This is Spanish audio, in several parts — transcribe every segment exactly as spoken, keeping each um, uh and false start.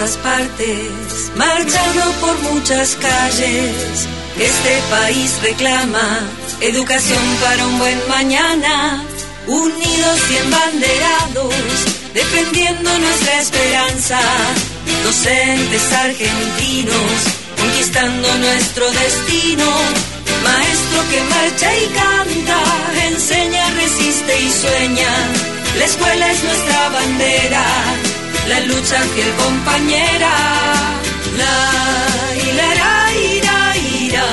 todas partes, marchando por muchas calles. Este país reclama educación para un buen mañana, unidos y embanderados, defendiendo nuestra esperanza. Docentes argentinos, conquistando nuestro destino. Maestro que marcha y canta, enseña, resiste y sueña. La escuela es nuestra bandera, la lucha fiel compañera. La, y la, ra, ira, ira.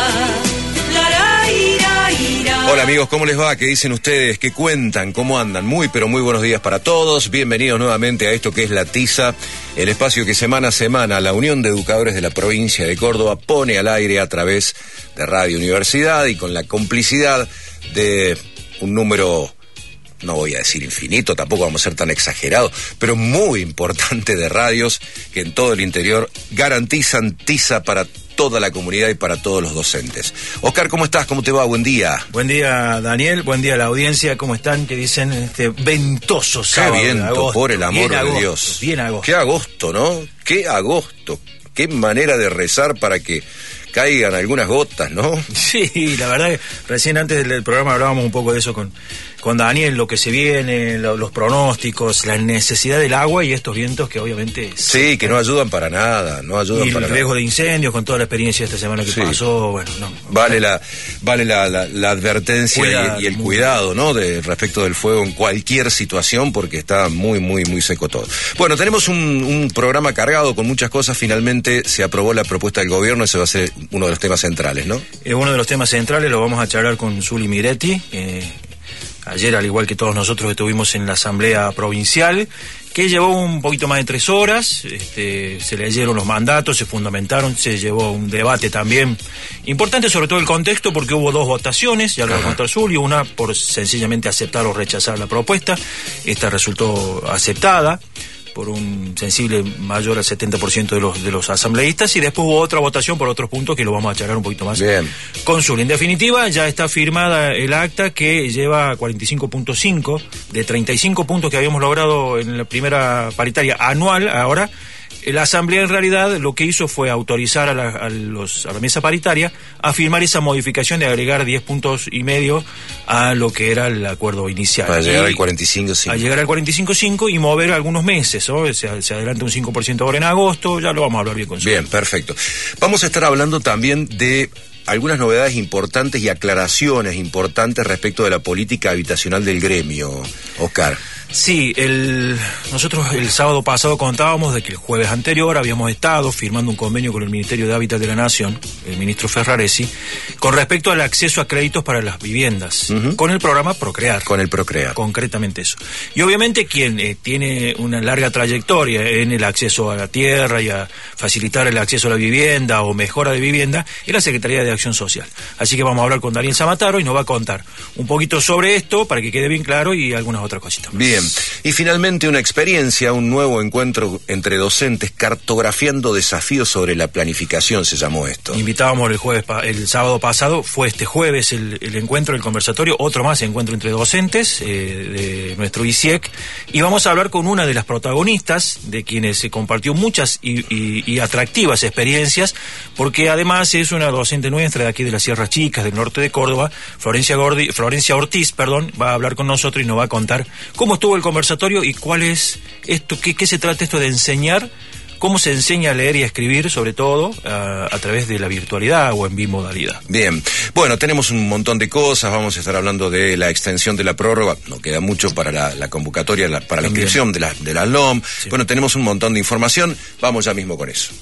La, ra, ira, ira. Hola amigos, ¿cómo les va? ¿Qué dicen ustedes? ¿Qué cuentan? ¿Cómo andan? Muy, pero muy buenos días para todos. Bienvenidos nuevamente a esto que es La Tiza, el espacio que semana a semana la Unión de Educadores de la Provincia de Córdoba pone al aire a través de Radio Universidad y con la complicidad de un número, no voy a decir infinito, tampoco vamos a ser tan exagerados, pero muy importante de radios que en todo el interior garantizan tiza para toda la comunidad y para todos los docentes. Oscar, ¿cómo estás? ¿Cómo te va? Buen día. Buen día, Daniel. Buen día a la audiencia. ¿Cómo están? ¿Qué dicen? Este ventoso sábado. Qué viento, de agosto. por el amor Bien de agosto, Dios. Bien agosto. Qué agosto, ¿no? Qué agosto. Qué manera de rezar para que caigan algunas gotas, ¿no? Sí, la verdad que recién antes del programa hablábamos un poco de eso con, con Daniel, lo que se viene, lo, los pronósticos, la necesidad del agua y estos vientos que obviamente... Sí, que no ayudan para nada, no ayudan y para el riesgo nada. de incendios con toda la experiencia de esta semana que Sí. pasó, bueno, no. Vale la vale la, la, la advertencia Cuidado, y, y el muy cuidado, ¿no? De respecto del fuego en cualquier situación porque está muy, muy, muy seco todo. Bueno, tenemos un, un programa cargado con muchas cosas. Finalmente se aprobó la propuesta del gobierno, ese va a ser uno de los temas centrales, ¿no? Es uno de los temas centrales, lo vamos a charlar con Zuli Miretti. Eh, ayer, al igual que todos nosotros, estuvimos en la Asamblea Provincial, que llevó un poquito más de tres horas, este, se leyeron los mandatos, se fundamentaron, se llevó un debate también importante, sobre todo el contexto, porque hubo dos votaciones, ya lo va a contar Zuli, una por sencillamente aceptar o rechazar la propuesta, esta resultó aceptada por un sensible mayor al setenta por ciento de los de los asambleístas, y después hubo otra votación por otros puntos que lo vamos a charlar un poquito más. Bien. Con Zuli. En definitiva, ya está firmada el acta que lleva cuarenta y cinco punto cinco de treinta y cinco puntos que habíamos logrado en la primera paritaria anual. Ahora la Asamblea en realidad lo que hizo fue autorizar a la, a los, a la mesa paritaria a firmar esa modificación de agregar diez puntos y medio a lo que era el acuerdo inicial. Para llegar y, al cuarenta y cinco punto cinco. A llegar al cuarenta y cinco punto cinco y mover algunos meses, ¿no? Se, se adelanta un cinco por ciento ahora en agosto, ya lo vamos a hablar bien con Zuli. Bien, perfecto. Vamos a estar hablando también de algunas novedades importantes y aclaraciones importantes respecto de la política habitacional del gremio, Oscar. Sí, el, nosotros el sábado pasado contábamos de que el jueves anterior habíamos estado firmando un convenio con el Ministerio de Hábitat de la Nación, el ministro Ferraresi, con respecto al acceso a créditos para las viviendas, uh-huh. con el programa Procrear. Con el Procrear. Concretamente eso. Y obviamente quien eh, tiene una larga trayectoria en el acceso a la tierra y a facilitar el acceso a la vivienda o mejora de vivienda es la Secretaría de Acción Social. Así que vamos a hablar con Daniel Zamataro y nos va a contar un poquito sobre esto para que quede bien claro y algunas otras cositas más. Bien. Y finalmente una experiencia, un nuevo encuentro entre docentes cartografiando desafíos sobre la planificación, se llamó esto. Invitábamos el jueves, el sábado pasado, fue este jueves el, el encuentro, el conversatorio, otro más encuentro entre docentes eh, de nuestro I C I E C, y vamos a hablar con una de las protagonistas, de quienes se compartió muchas y, y, y atractivas experiencias, porque además es una docente nuestra de aquí de las Sierras Chicas, del norte de Córdoba, Florencia, Gordi, Florencia Ortiz, perdón, va a hablar con nosotros y nos va a contar cómo estuvo el conversatorio y cuál es esto, qué, qué se trata esto de enseñar, cómo se enseña a leer y a escribir, sobre todo a, a través de la virtualidad o en bimodalidad. Bien, bueno, tenemos un montón de cosas, vamos a estar hablando de la extensión de la prórroga, no queda mucho para la, la convocatoria, la, para la También. inscripción de la, de la L O M, Sí. Bueno, tenemos un montón de información, vamos ya mismo con eso.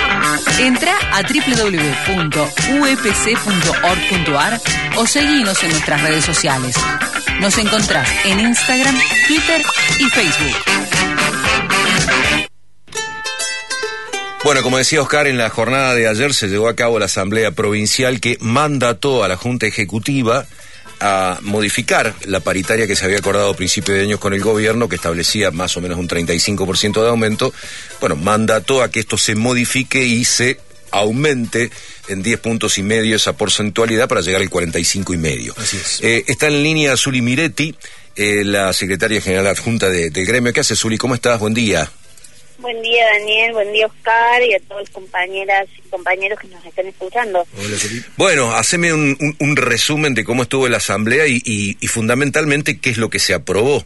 Entra a doble u doble u doble u punto u e p c punto org punto a r o seguinos en nuestras redes sociales. Nos encontrás en Instagram, Twitter y Facebook. Bueno, como decía Oscar, en la jornada de ayer se llevó a cabo la Asamblea Provincial que mandató a la Junta Ejecutiva a modificar la paritaria que se había acordado a principio de año con el gobierno, que establecía más o menos un treinta y cinco por ciento de aumento. Bueno, mandató a que esto se modifique y se aumente en diez puntos y medio esa porcentualidad para llegar al cuarenta y cinco y medio. Así es. Eh, está en línea Zuli Miretti, eh, la secretaria general adjunta de, del gremio. ¿Qué hace, Zuli? ¿Cómo estás? Buen día. Buen día, Daniel, buen día, Oscar, y a todos los compañeras y compañeros que nos están escuchando. Hola, bueno, haceme un, un, un resumen de cómo estuvo la asamblea y, y, y fundamentalmente qué es lo que se aprobó.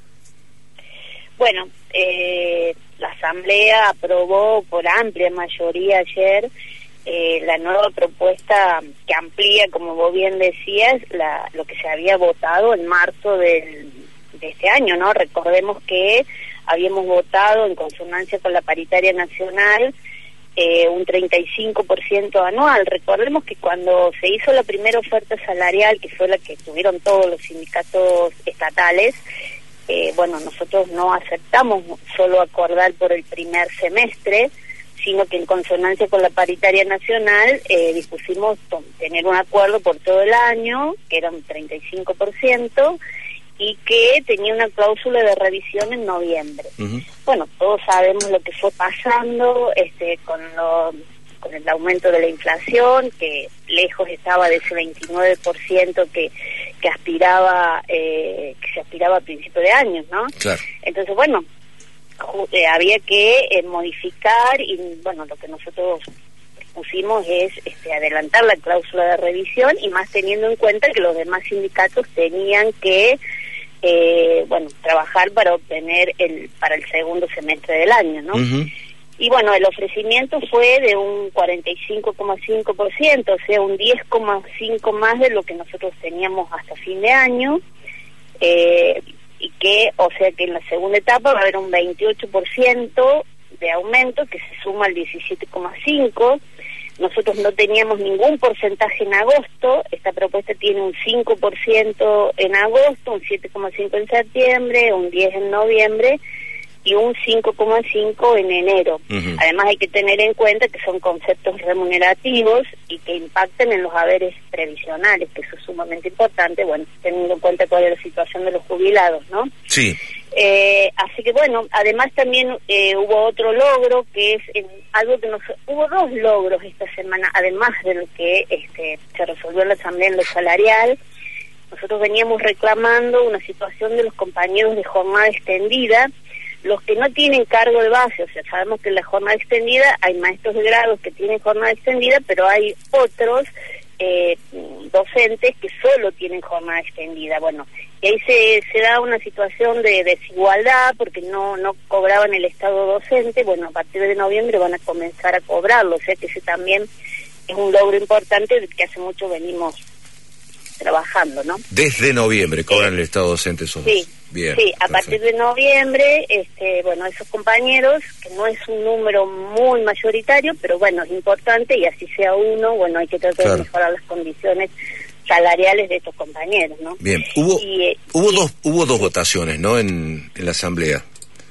Bueno, eh, la asamblea aprobó por amplia mayoría ayer eh, la nueva propuesta que amplía, como vos bien decías, la, lo que se había votado en marzo del, de este año, ¿no? Recordemos que habíamos votado en consonancia con la paritaria nacional eh, un treinta y cinco por ciento anual. Recordemos que cuando se hizo la primera oferta salarial, que fue la que tuvieron todos los sindicatos estatales, eh, bueno, nosotros no aceptamos solo acordar por el primer semestre, sino que en consonancia con la paritaria nacional eh, dispusimos tener un acuerdo por todo el año, que era un treinta y cinco por ciento, y que tenía una cláusula de revisión en noviembre. Uh-huh. Bueno, todos sabemos lo que fue pasando este con lo, con el aumento de la inflación, que lejos estaba de ese veintinueve por ciento que que aspiraba eh, que se aspiraba a principios de años, ¿no? Claro. Entonces, bueno, eh, había que eh, modificar, y bueno, lo que nosotros pusimos es este, adelantar la cláusula de revisión, y más teniendo en cuenta que los demás sindicatos tenían que Eh, bueno, trabajar para obtener el para el segundo semestre del año, ¿no? Uh-huh. Y bueno, el ofrecimiento fue de un cuarenta y cinco coma cinco por ciento, o sea, un diez coma cinco por ciento más de lo que nosotros teníamos hasta fin de año, eh, y que, o sea, que en la segunda etapa va a haber un veintiocho por ciento de aumento, que se suma al diecisiete coma cinco por ciento. Nosotros no teníamos ningún porcentaje en agosto, esta propuesta tiene un cinco por ciento en agosto, un siete coma cinco por ciento en septiembre, un diez por ciento en noviembre y un cinco coma cinco por ciento en enero. Uh-huh. Además hay que tener en cuenta que son conceptos remunerativos y que impactan en los haberes previsionales, que eso es sumamente importante, bueno, teniendo en cuenta cuál es la situación de los jubilados, ¿no? Sí. Eh, así que bueno, además también eh, hubo otro logro que es en algo que nos hubo dos logros esta semana, además de lo que este se resolvió en la asamblea en lo salarial. Nosotros veníamos reclamando una situación de los compañeros de jornada extendida, los que no tienen cargo de base, o sea, sabemos que en la jornada extendida hay maestros de grados que tienen jornada extendida, pero hay otros eh, docentes que solo tienen jornada extendida. Bueno, y ahí se, se da una situación de desigualdad porque no, no cobraban el estado docente. Bueno, a partir de noviembre van a comenzar a cobrarlo, o sea que ese también es un logro importante que hace mucho venimos trabajando, ¿no? Desde noviembre cobran sí. el estado docente esos sí. Bien, sí, a perfecto. Partir de noviembre, este, bueno, esos compañeros, que no es un número muy mayoritario, pero bueno, es importante, y así sea uno, bueno, hay que tratar claro. de mejorar las condiciones salariales de estos compañeros, ¿no? Bien, hubo y, eh, hubo y, dos hubo dos votaciones, ¿no? En, en la asamblea.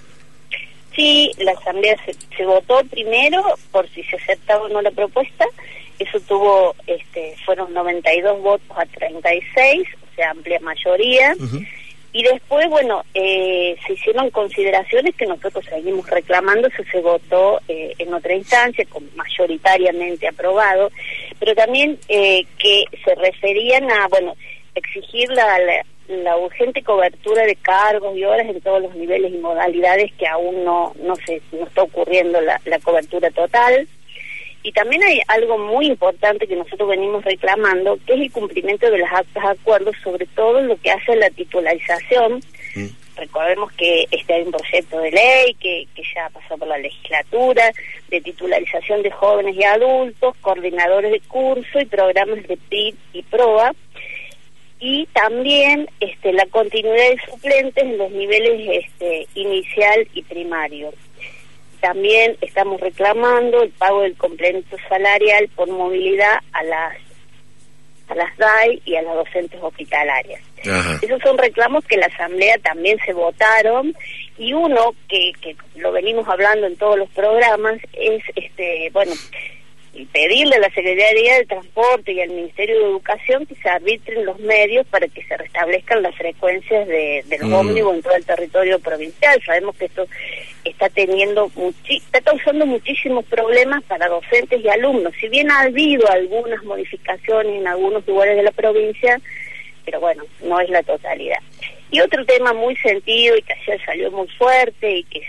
Sí, la asamblea se, se votó primero por si se aceptaba o no la propuesta. Eso tuvo, este, fueron noventa y dos votos a treinta y seis, o sea, amplia mayoría. Uh-huh. Y después, bueno, eh, se hicieron consideraciones que nosotros seguimos reclamando, eso se votó eh, en otra instancia, con mayoritariamente aprobado, pero también eh, que se referían a, bueno, exigir la, la, la urgente cobertura de cargos y horas en todos los niveles y modalidades que aún no, no se no está ocurriendo la, la cobertura total. Y también hay algo muy importante que nosotros venimos reclamando, que es el cumplimiento de los actos de acuerdos, sobre todo lo que hace la titularización. Mm. Recordemos que este hay un proyecto de ley que, que ya pasó por la legislatura, de titularización de jóvenes y adultos, coordinadores de curso y programas de P I B y PROA, y también este la continuidad de suplentes en los niveles este inicial y primario. También estamos reclamando el pago del complemento salarial por movilidad a las a las D A I y a las docentes hospitalarias. Ajá. Esos son reclamos que la asamblea también se votaron, y uno que, que lo venimos hablando en todos los programas es este bueno pedirle a la Secretaría de Transporte y al Ministerio de Educación que se arbitren los medios para que se restablezcan las frecuencias de, de los mm. ómnibus en todo el territorio provincial. Sabemos que esto está teniendo muchi- está causando muchísimos problemas para docentes y alumnos, si bien ha habido algunas modificaciones en algunos lugares de la provincia, pero bueno, no es la totalidad. Y otro tema muy sentido y que ayer salió muy fuerte y que, que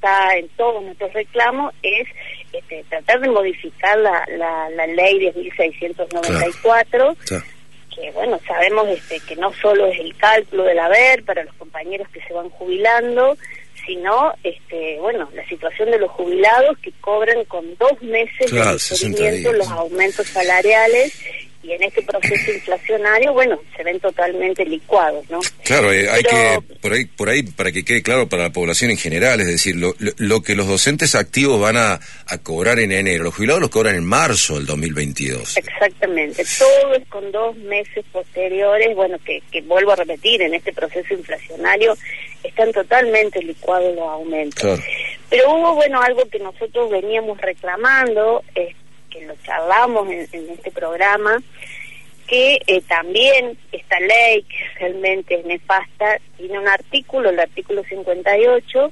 está en todos nuestros reclamos, es este, tratar de modificar la, la, la ley diez mil seiscientos noventa y cuatro, claro. que bueno, sabemos este, que no solo es el cálculo del haber para los compañeros que se van jubilando, sino este, bueno, la situación de los jubilados que cobran con dos meses claro, de diferimiento los aumentos salariales, y en este proceso inflacionario, bueno, se ven totalmente licuados, ¿no? Claro, eh, hay Pero, que, por ahí, por ahí, para que quede claro para la población en general, es decir, lo, lo, lo que los docentes activos van a, a cobrar en enero, los jubilados los cobran en marzo del dos mil veintidós. Exactamente, todo es con dos meses posteriores, bueno, que, que vuelvo a repetir, en este proceso inflacionario están totalmente licuados los aumentos. Claro. Pero hubo, bueno, algo que nosotros veníamos reclamando, eh, que lo charlamos en, en este programa, que eh, también esta ley, que realmente es nefasta, tiene un artículo, el artículo cincuenta y ocho,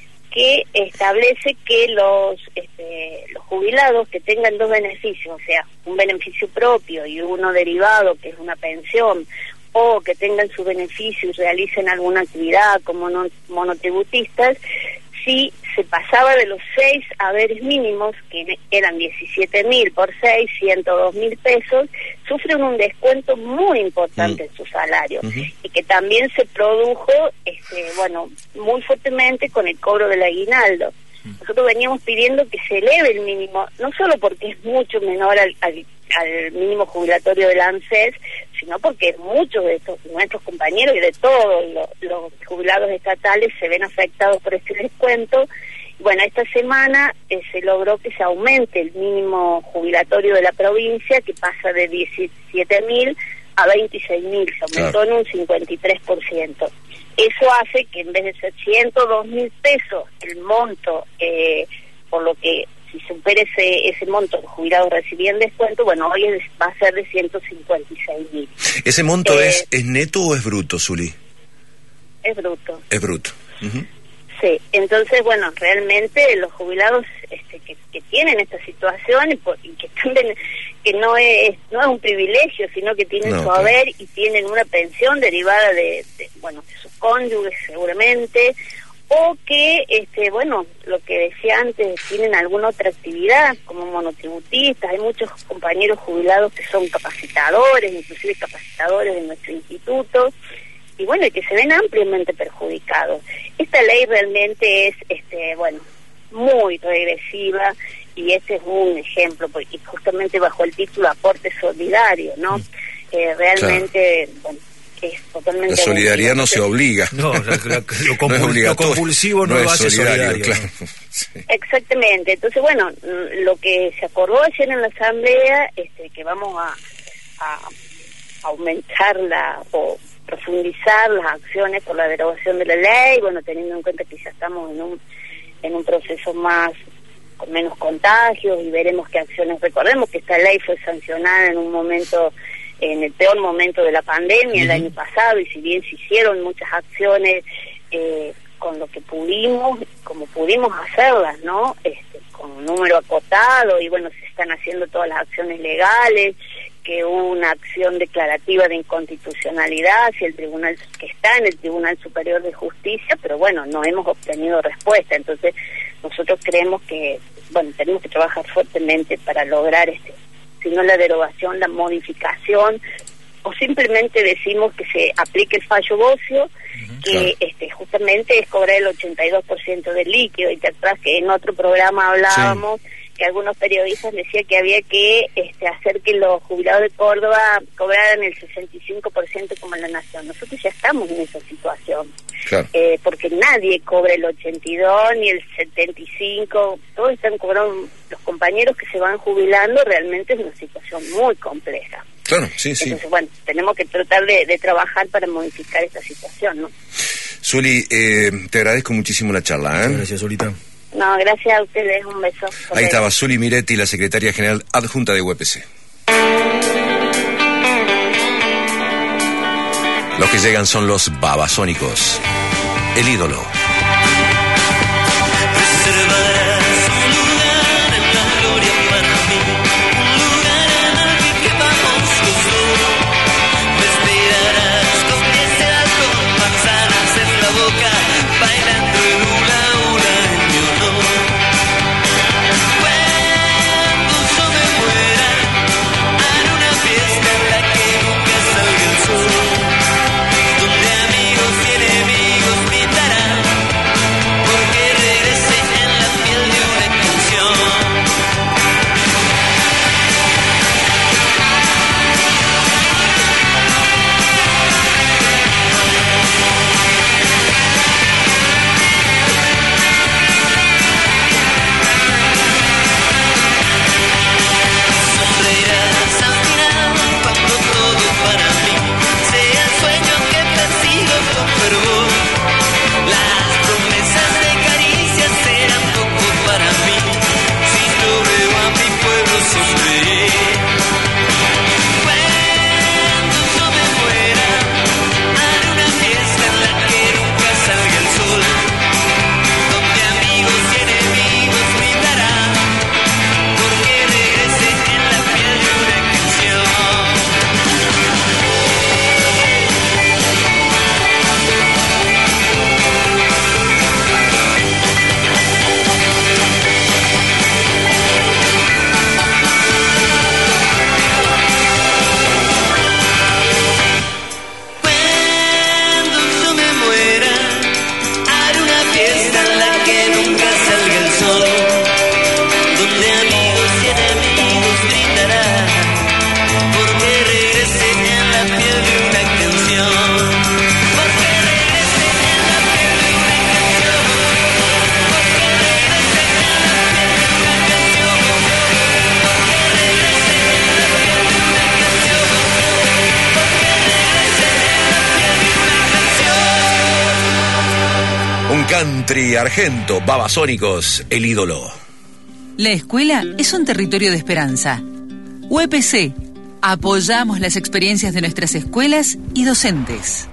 que establece que los este, los jubilados que tengan dos beneficios, o sea, un beneficio propio y uno derivado, que es una pensión, o que tengan su beneficio y realicen alguna actividad como no, monotributistas, si se pasaba de los seis haberes mínimos, que eran diecisiete mil por seis, ciento dos mil pesos, sufren un descuento muy importante mm. en su salario, uh-huh. y que también se produjo, este, bueno, muy fuertemente con el cobro del aguinaldo. Mm. Nosotros veníamos pidiendo que se eleve el mínimo, no solo porque es mucho menor al, al, al mínimo jubilatorio del ANSES, sino porque muchos de estos, nuestros compañeros y de todos los, los jubilados estatales se ven afectados por este descuento. Bueno, esta semana eh, se logró que se aumente el mínimo jubilatorio de la provincia, que pasa de diecisiete mil a veintiséis mil, se aumentó claro. en un cincuenta y tres por ciento. Eso hace que en vez de ser ciento dos mil pesos el monto, eh, por lo que si supera ese, ese monto los jubilados recibían descuento, bueno, hoy es, va a ser de ciento cincuenta y seis mil. ¿Ese monto eh, es, es neto o es bruto, Zuli? Es bruto. Es bruto. Uh-huh. Sí, entonces, bueno, realmente los jubilados este, que, que tienen esta situación y, por, y que también que no es no es un privilegio, sino que tienen no, su haber claro. y tienen una pensión derivada de, de, bueno, de sus cónyuges seguramente, o que, este bueno, lo que decía antes, tienen alguna otra actividad, como monotributistas. Hay muchos compañeros jubilados que son capacitadores, inclusive capacitadores de nuestro instituto, y bueno, y que se ven ampliamente perjudicados. Esta ley realmente es, este bueno, muy regresiva, y este es un ejemplo, porque justamente bajo el título Aporte Solidario, ¿no? Eh, realmente, claro. bueno, es totalmente... La solidaridad no se obliga. No, la, la, lo, compul no lo compulsivo no, no lo hace solidario. solidario claro. ¿no? Sí. Exactamente. Entonces, bueno, lo que se acordó ayer en la Asamblea, este, que vamos a, a aumentar la... o profundizar las acciones por la derogación de la ley, bueno, teniendo en cuenta que ya estamos en un en un proceso más con menos contagios, y veremos qué acciones. Recordemos que esta ley fue sancionada en un momento, en el peor momento de la pandemia, uh-huh. el año pasado, y si bien se hicieron muchas acciones eh, con lo que pudimos, como pudimos hacerlas, ¿no? Este, con un número acotado, y bueno, se están haciendo todas las acciones legales, que hubo una acción declarativa de inconstitucionalidad hacia el tribunal, que está en el Tribunal Superior de Justicia, pero bueno, no hemos obtenido respuesta. Entonces nosotros creemos que, bueno, tenemos que trabajar fuertemente para lograr, este, si no la derogación, la modificación, o simplemente decimos que se aplique el fallo Bocio, uh-huh, que claro. este justamente es cobrar el ochenta y dos por ciento del líquido, y te atrás que en otro programa hablábamos, sí. que algunos periodistas decían que había que este, hacer que los jubilados de Córdoba cobraran el sesenta y cinco por ciento como en la Nación. Nosotros ya estamos en esa situación, claro. eh, porque nadie cobra el ochenta y dos ni el setenta y cinco, todos están cobrando. Los compañeros que se van jubilando, realmente es una situación muy compleja. Claro, sí, sí. Entonces, bueno, tenemos que tratar de, de trabajar para modificar esta situación, ¿no? Zuli, eh, te agradezco muchísimo la charla, ¿eh? Gracias, Zulita. No, gracias a ustedes, un beso. Ahí estaba Zuli Miretti, la secretaria general adjunta de U E P C. Los que llegan son los Babasónicos, el ídolo. Bailando el hula hula en mi Country Argento, Babasónicos, el ídolo. La escuela es un territorio de esperanza. U E P C. Apoyamos las experiencias de nuestras escuelas y docentes.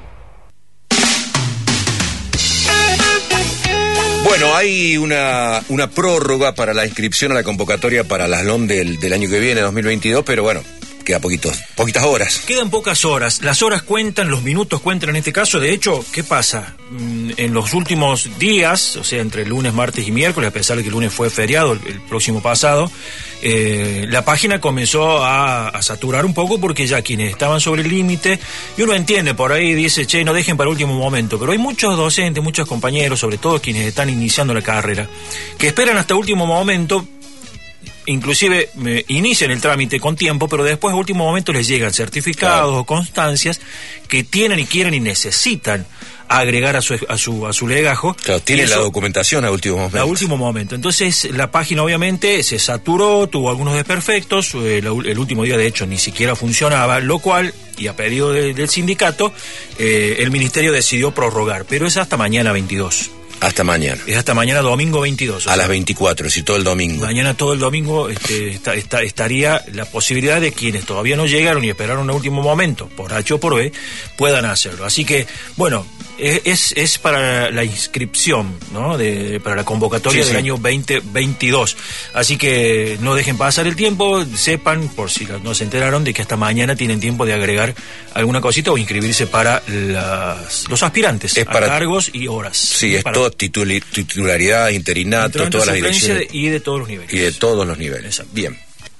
Bueno, hay una, una prórroga para la inscripción a la convocatoria para las L O M del, del año que viene, dos mil veintidós, pero bueno, queda poquitos, poquitas horas. Quedan pocas horas. Las horas cuentan, los minutos cuentan en este caso. De hecho, ¿qué pasa? En los últimos días, o sea, entre lunes, martes y miércoles, a pesar de que el lunes fue feriado, el, el próximo pasado, eh, la página comenzó a, a saturar un poco porque ya quienes estaban sobre el límite, y uno entiende, por ahí dice, che, no dejen para último momento, pero hay muchos docentes, muchos compañeros, sobre todo quienes están iniciando la carrera, que esperan hasta último momento. Inclusive eh, inician el trámite con tiempo, pero después a último momento les llegan certificados claro. o constancias que tienen y quieren y necesitan agregar a su a su a su legajo. Claro, tienen la documentación a último momento. A último momento. Entonces la página obviamente se saturó, tuvo algunos desperfectos, eh, la, el último día de hecho ni siquiera funcionaba, lo cual, y a pedido de, del sindicato, eh, el ministerio decidió prorrogar, pero es hasta mañana veintidós. Hasta mañana. Es hasta mañana domingo veintidós. A sea, las veinticuatro, si todo el domingo. Mañana todo el domingo este, está, está, estaría la posibilidad de quienes todavía no llegaron y esperaron el último momento, por H o por B, puedan hacerlo. Así que, bueno, es, es para la inscripción, ¿no? De, para la convocatoria sí, del sí. año veinte veintidós. Así que no dejen pasar el tiempo, sepan, por si no se enteraron, de que hasta mañana tienen tiempo de agregar alguna cosita o inscribirse para las, los aspirantes es para, a cargos y horas. Sí, es para, todo tituli, titularidad, interinato, todas las direcciones. De, y de todos los niveles. Y de todos los niveles. Exacto. Bien.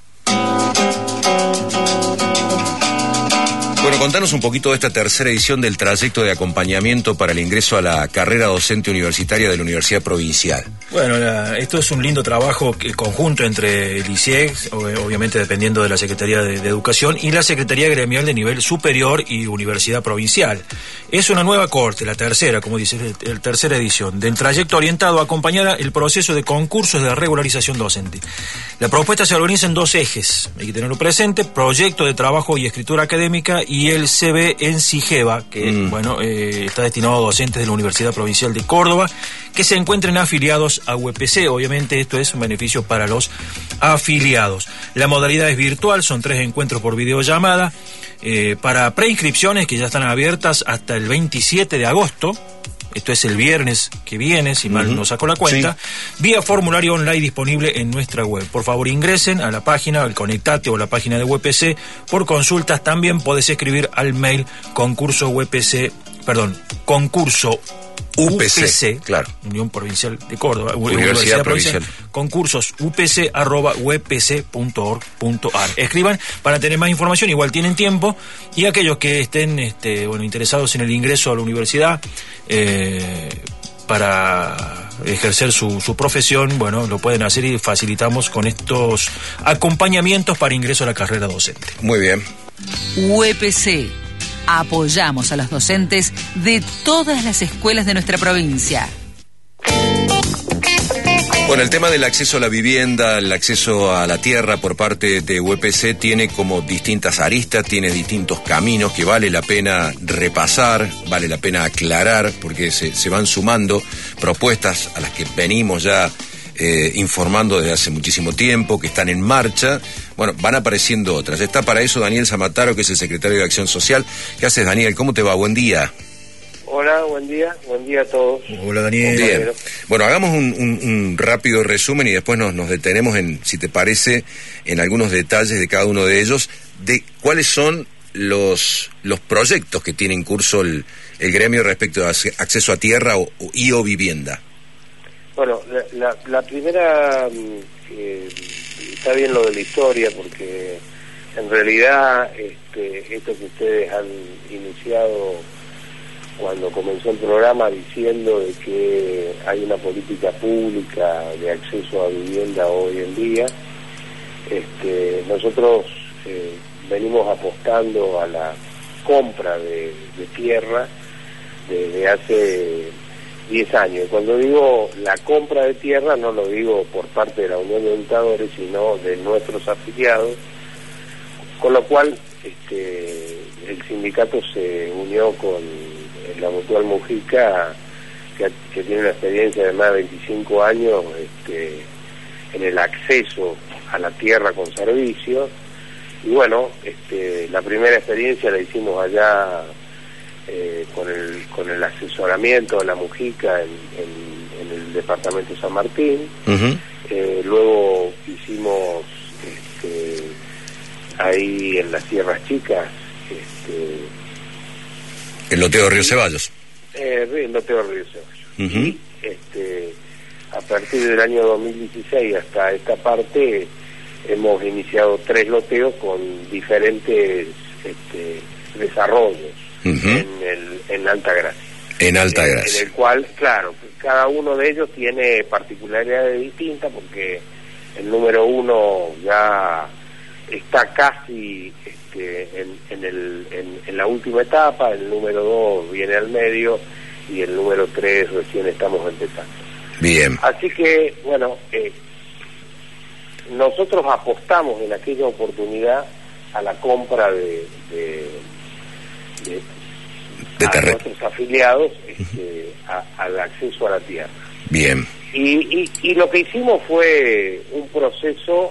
Bueno, contanos un poquito de esta tercera edición del trayecto de acompañamiento para el ingreso a la carrera docente universitaria de la Universidad Provincial. Bueno, la, esto es un lindo trabajo conjunto entre el I C E X, obviamente dependiendo de la Secretaría de, de Educación, y la Secretaría Gremial de Nivel Superior y Universidad Provincial. Es una nueva corte, la tercera, como dice, la tercera edición, del trayecto orientado a acompañar el proceso de concursos de regularización docente. La propuesta se organiza en dos ejes, hay que tenerlo presente: proyecto de trabajo y escritura académica, y el C B en SIGEVA, que mm. bueno eh, está destinado a docentes de la Universidad Provincial de Córdoba, que se encuentren afiliados a U E P C. Obviamente esto es un beneficio para los afiliados. La modalidad es virtual, son tres encuentros por videollamada, eh, para preinscripciones que ya están abiertas hasta el veintisiete de agosto. Esto es el viernes que viene, si mal uh-huh. no saco la cuenta, sí. vía formulario online disponible en nuestra web. Por favor, ingresen a la página, al Conectate o la página de U E P C. Por consultas también podés escribir al mail concurso U E P C, perdón, concurso U P C, U P C, claro, Unión Provincial de Córdoba, Universidad, Universidad Provincial, Provincial, concursos upc arroba upc punto org punto ar. Escriban para tener más información, igual tienen tiempo, y aquellos que estén este, bueno, interesados en el ingreso a la universidad eh, para ejercer su, su profesión, bueno, lo pueden hacer y facilitamos con estos acompañamientos para ingreso a la carrera docente. Muy bien. U E P C. Apoyamos a los docentes de todas las escuelas de nuestra provincia. Bueno, el tema del acceso a la vivienda, el acceso a la tierra por parte de U E P C tiene como distintas aristas, tiene distintos caminos que vale la pena repasar, vale la pena aclarar, porque se, se van sumando propuestas a las que venimos ya eh, informando desde hace muchísimo tiempo, que están en marcha. Bueno, van apareciendo otras. Está para eso Daniel Zamataro, que es el secretario de Acción Social. ¿Qué haces, Daniel? ¿Cómo te va? Buen día. Hola, buen día. Buen día a todos. Hola, Daniel. Bien. Bueno, hagamos un, un, un rápido resumen y después nos, nos detenemos en, si te parece, en algunos detalles de cada uno de ellos, de cuáles son los, los proyectos que tiene en curso el, el gremio respecto a acceso a tierra o, o, y o vivienda. Bueno, la, la, la primera... Eh, está bien lo de la historia, porque en realidad este, esto que ustedes han iniciado cuando comenzó el programa diciendo de que hay una política pública de acceso a vivienda hoy en día, este, nosotros eh, venimos apostando a la compra de, de tierra desde hace diez años. Cuando digo la compra de tierra no lo digo por parte de la Unión de Educadores, sino de nuestros afiliados, con lo cual este, el sindicato se unió con la Mutual Mujica que, que tiene una experiencia de más de veinticinco años este, en el acceso a la tierra con servicios. Y bueno, este, la primera experiencia la hicimos allá eh, con el con el asesoramiento de la Mujica en, en, en el departamento de San Martín. Uh-huh. eh, luego hicimos este, ahí en las Sierras Chicas este, el loteo de Río Ceballos. Eh, el loteo de Río Ceballos. Uh-huh. Y este, a partir del año dos mil dieciséis hasta esta parte hemos iniciado tres loteos con diferentes este, desarrollos uh-huh. en el en Altagracia. En Altagracia. En el cual, claro, cada uno de ellos tiene particularidades distintas, porque el número uno ya está casi este, en, en, el, en, en la última etapa, el número dos viene al medio y el número tres recién estamos empezando. Bien. Así que, bueno, eh, nosotros apostamos en aquella oportunidad a la compra de, de, de, de a nuestros afiliados este, a, al acceso a la tierra. Bien. Y, y, y lo que hicimos fue un proceso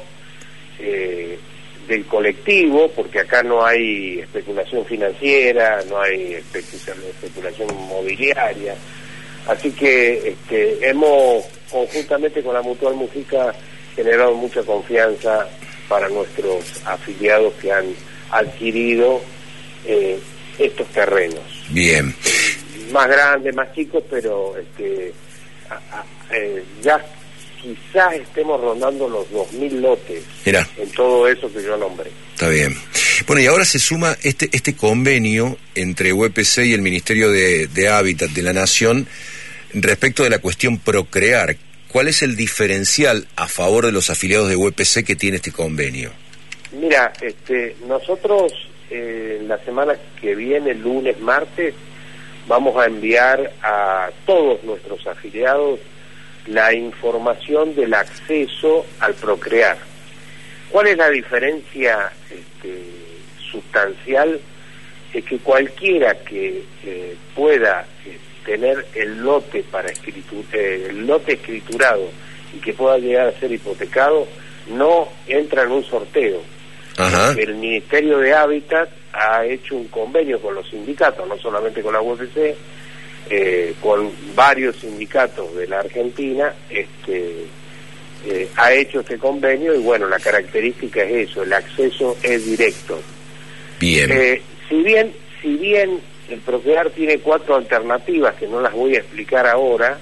eh, del colectivo, porque acá no hay especulación financiera, no hay especulación inmobiliaria, así que este, hemos conjuntamente con la Mutual Mujica generado mucha confianza para nuestros afiliados que han adquirido eh, estos terrenos. Bien. Más grandes, más chicos, pero este, a, a, eh, ya quizás estemos rondando los dos mil lotes. Mirá. En todo eso que yo nombré. Está bien. Bueno, y ahora se suma este este convenio entre U E P C y el Ministerio de, de Hábitat de la Nación respecto de la cuestión Procrear. ¿Cuál es el diferencial a favor de los afiliados de U E P C que tiene este convenio? Mira, este, nosotros eh, la semana que viene, lunes, martes, vamos a enviar a todos nuestros afiliados la información del acceso al Procrear. ¿Cuál es la diferencia este, sustancial? Es que cualquiera que eh, pueda eh, tener el lote para escritur eh, el lote escriturado y que pueda llegar a ser hipotecado, no entra en un sorteo. Ajá. El Ministerio de Hábitat ha hecho un convenio con los sindicatos, no solamente con la U E P C, eh, con varios sindicatos de la Argentina, este, eh, ha hecho este convenio y bueno, la característica es eso, el acceso es directo. Bien. Eh, si bien, si bien el Procrear tiene cuatro alternativas que no las voy a explicar ahora,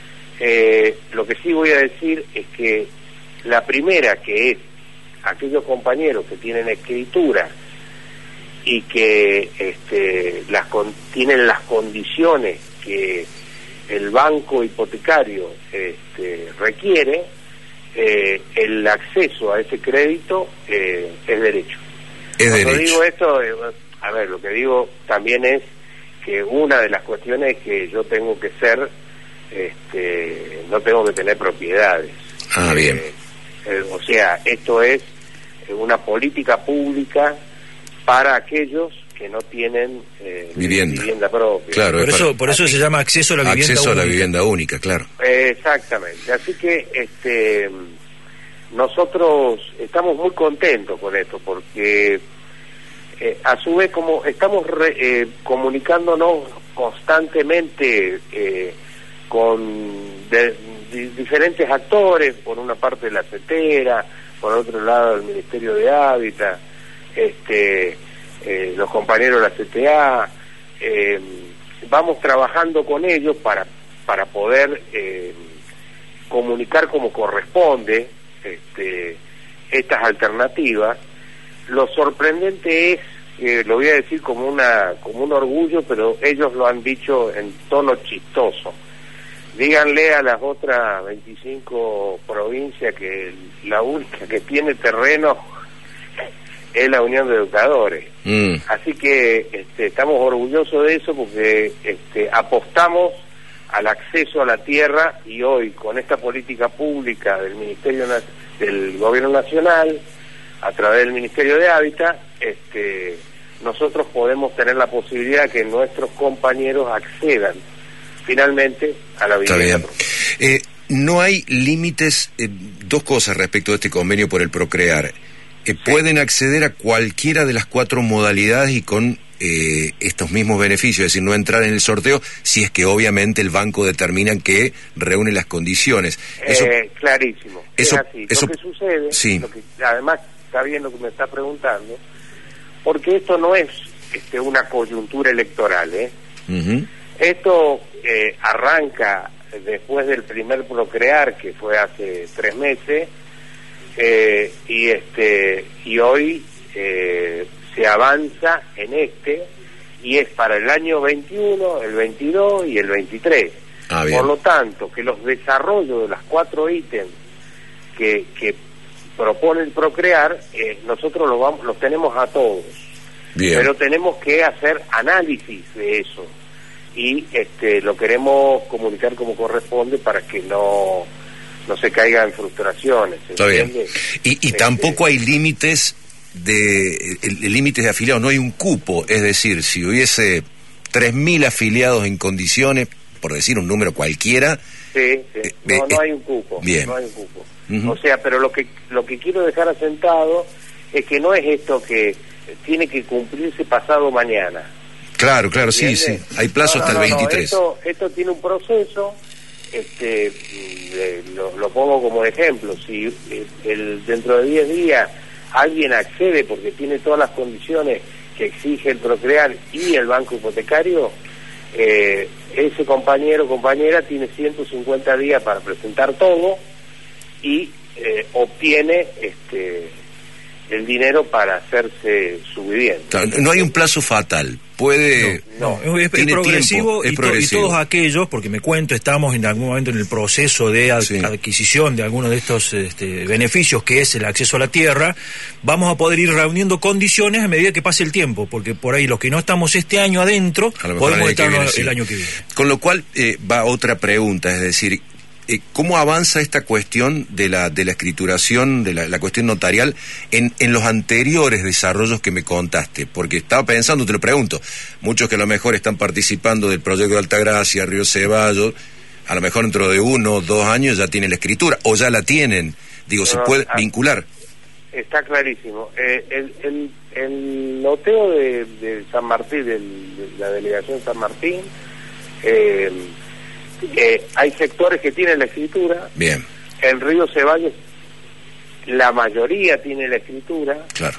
eh, lo que sí voy a decir es que la primera, que es aquellos compañeros que tienen escritura y que este, las con, tienen las condiciones que el banco hipotecario este, requiere, eh, el acceso a ese crédito eh, es derecho. Es Cuando derecho. digo esto, eh, a ver, lo que digo también es que una de las cuestiones es que yo tengo que ser, este, no tengo que tener propiedades. Ah, bien. Eh, eh, o sea, esto es una política pública para aquellos que no tienen eh, vivienda. vivienda propia. Claro, por eso, por eso se llama acceso a la vivienda acceso única. a la vivienda única, claro. Eh, exactamente. Así que este nosotros estamos muy contentos con esto porque eh, a su vez como estamos re, eh, comunicándonos constantemente eh, con de, de, diferentes actores, por una parte la CETERA, por otro lado el Ministerio de Hábitat, este, eh, los compañeros de la C T A, eh, vamos trabajando con ellos para, para poder eh, comunicar como corresponde este, estas alternativas. Lo sorprendente es, que lo voy a decir como una como un orgullo, pero ellos lo han dicho en tono chistoso. Díganle a las otras veinticinco provincias que la única que tiene terreno es la Unión de Educadores. Mm. Así que este, estamos orgullosos de eso porque este, apostamos al acceso a la tierra y hoy con esta política pública del Ministerio del Gobierno Nacional a través del Ministerio de Hábitat, este, nosotros podemos tener la posibilidad que nuestros compañeros accedan finalmente a la vivienda. Está bien. Eh, no hay límites, eh, dos cosas respecto a este convenio por el Procrear. Eh, sí. Pueden acceder a cualquiera de las cuatro modalidades y con eh, estos mismos beneficios, es decir, no entrar en el sorteo si es que obviamente el banco determina que reúne las condiciones. Eso, eh, clarísimo. Eso, es así. eso, lo que sucede, sí. lo que, además está bien lo que me está preguntando, porque esto no es este, una coyuntura electoral, ¿eh? Uh-huh. Esto eh, arranca después del primer Procrear, que fue hace tres meses, eh, y este y hoy eh, se avanza en este, y es para el año veintiuno, el veintidós y el veintitrés. Ah, por lo tanto, que los desarrollos de las cuatro ítems que, que propone el Procrear, eh, nosotros los, vamos, los tenemos a todos. Bien. Pero tenemos que hacer análisis de eso. Y este lo queremos comunicar como corresponde para que no no se caiga en frustraciones. Está bien. Y, y este, tampoco hay límites de límites de afiliados, no hay un cupo, es decir, si hubiese tres mil afiliados en condiciones, por decir un número cualquiera. Sí, sí. Eh, no, eh, no hay un cupo. Bien. No hay un cupo. Uh-huh. O sea, pero lo que lo que quiero dejar asentado es que no es esto que tiene que cumplirse pasado mañana. Claro, claro, sí, sí. Hay plazo no, no, hasta el veintitrés. No, esto, esto tiene un proceso, este, eh, lo, lo pongo como ejemplo. Si eh, el, dentro de diez días alguien accede porque tiene todas las condiciones que exige el Procrear y el banco hipotecario, eh, ese compañero o compañera tiene ciento cincuenta días para presentar todo y eh, obtiene este el dinero para hacerse su vivienda. Claro, no hay un plazo fatal. Puede... No, no es, es, progresivo, tiempo, es y progresivo y todos aquellos, porque me cuento, estamos en algún momento en el proceso de ad, sí. adquisición de algunos de estos este, beneficios, que es el acceso a la tierra, vamos a poder ir reuniendo condiciones a medida que pase el tiempo, porque por ahí los que no estamos este año adentro, podemos estar viene, el sí. año que viene. Con lo cual eh, va otra pregunta, es decir, ¿cómo avanza esta cuestión de la de la escrituración, de la, la cuestión notarial en, en los anteriores desarrollos que me contaste? Porque estaba pensando, te lo pregunto, muchos que a lo mejor están participando del proyecto de Altagracia, Río Ceballos, a lo mejor dentro de uno o dos años ya tienen la escritura, o ya la tienen, digo, no, ¿se puede ah, vincular? Está clarísimo. Eh, el, el, el noteo de, de San Martín, de, de la delegación San Martín, eh, Eh, hay sectores que tienen la escritura. Bien. En Río Ceballos la mayoría tiene la escritura. Claro.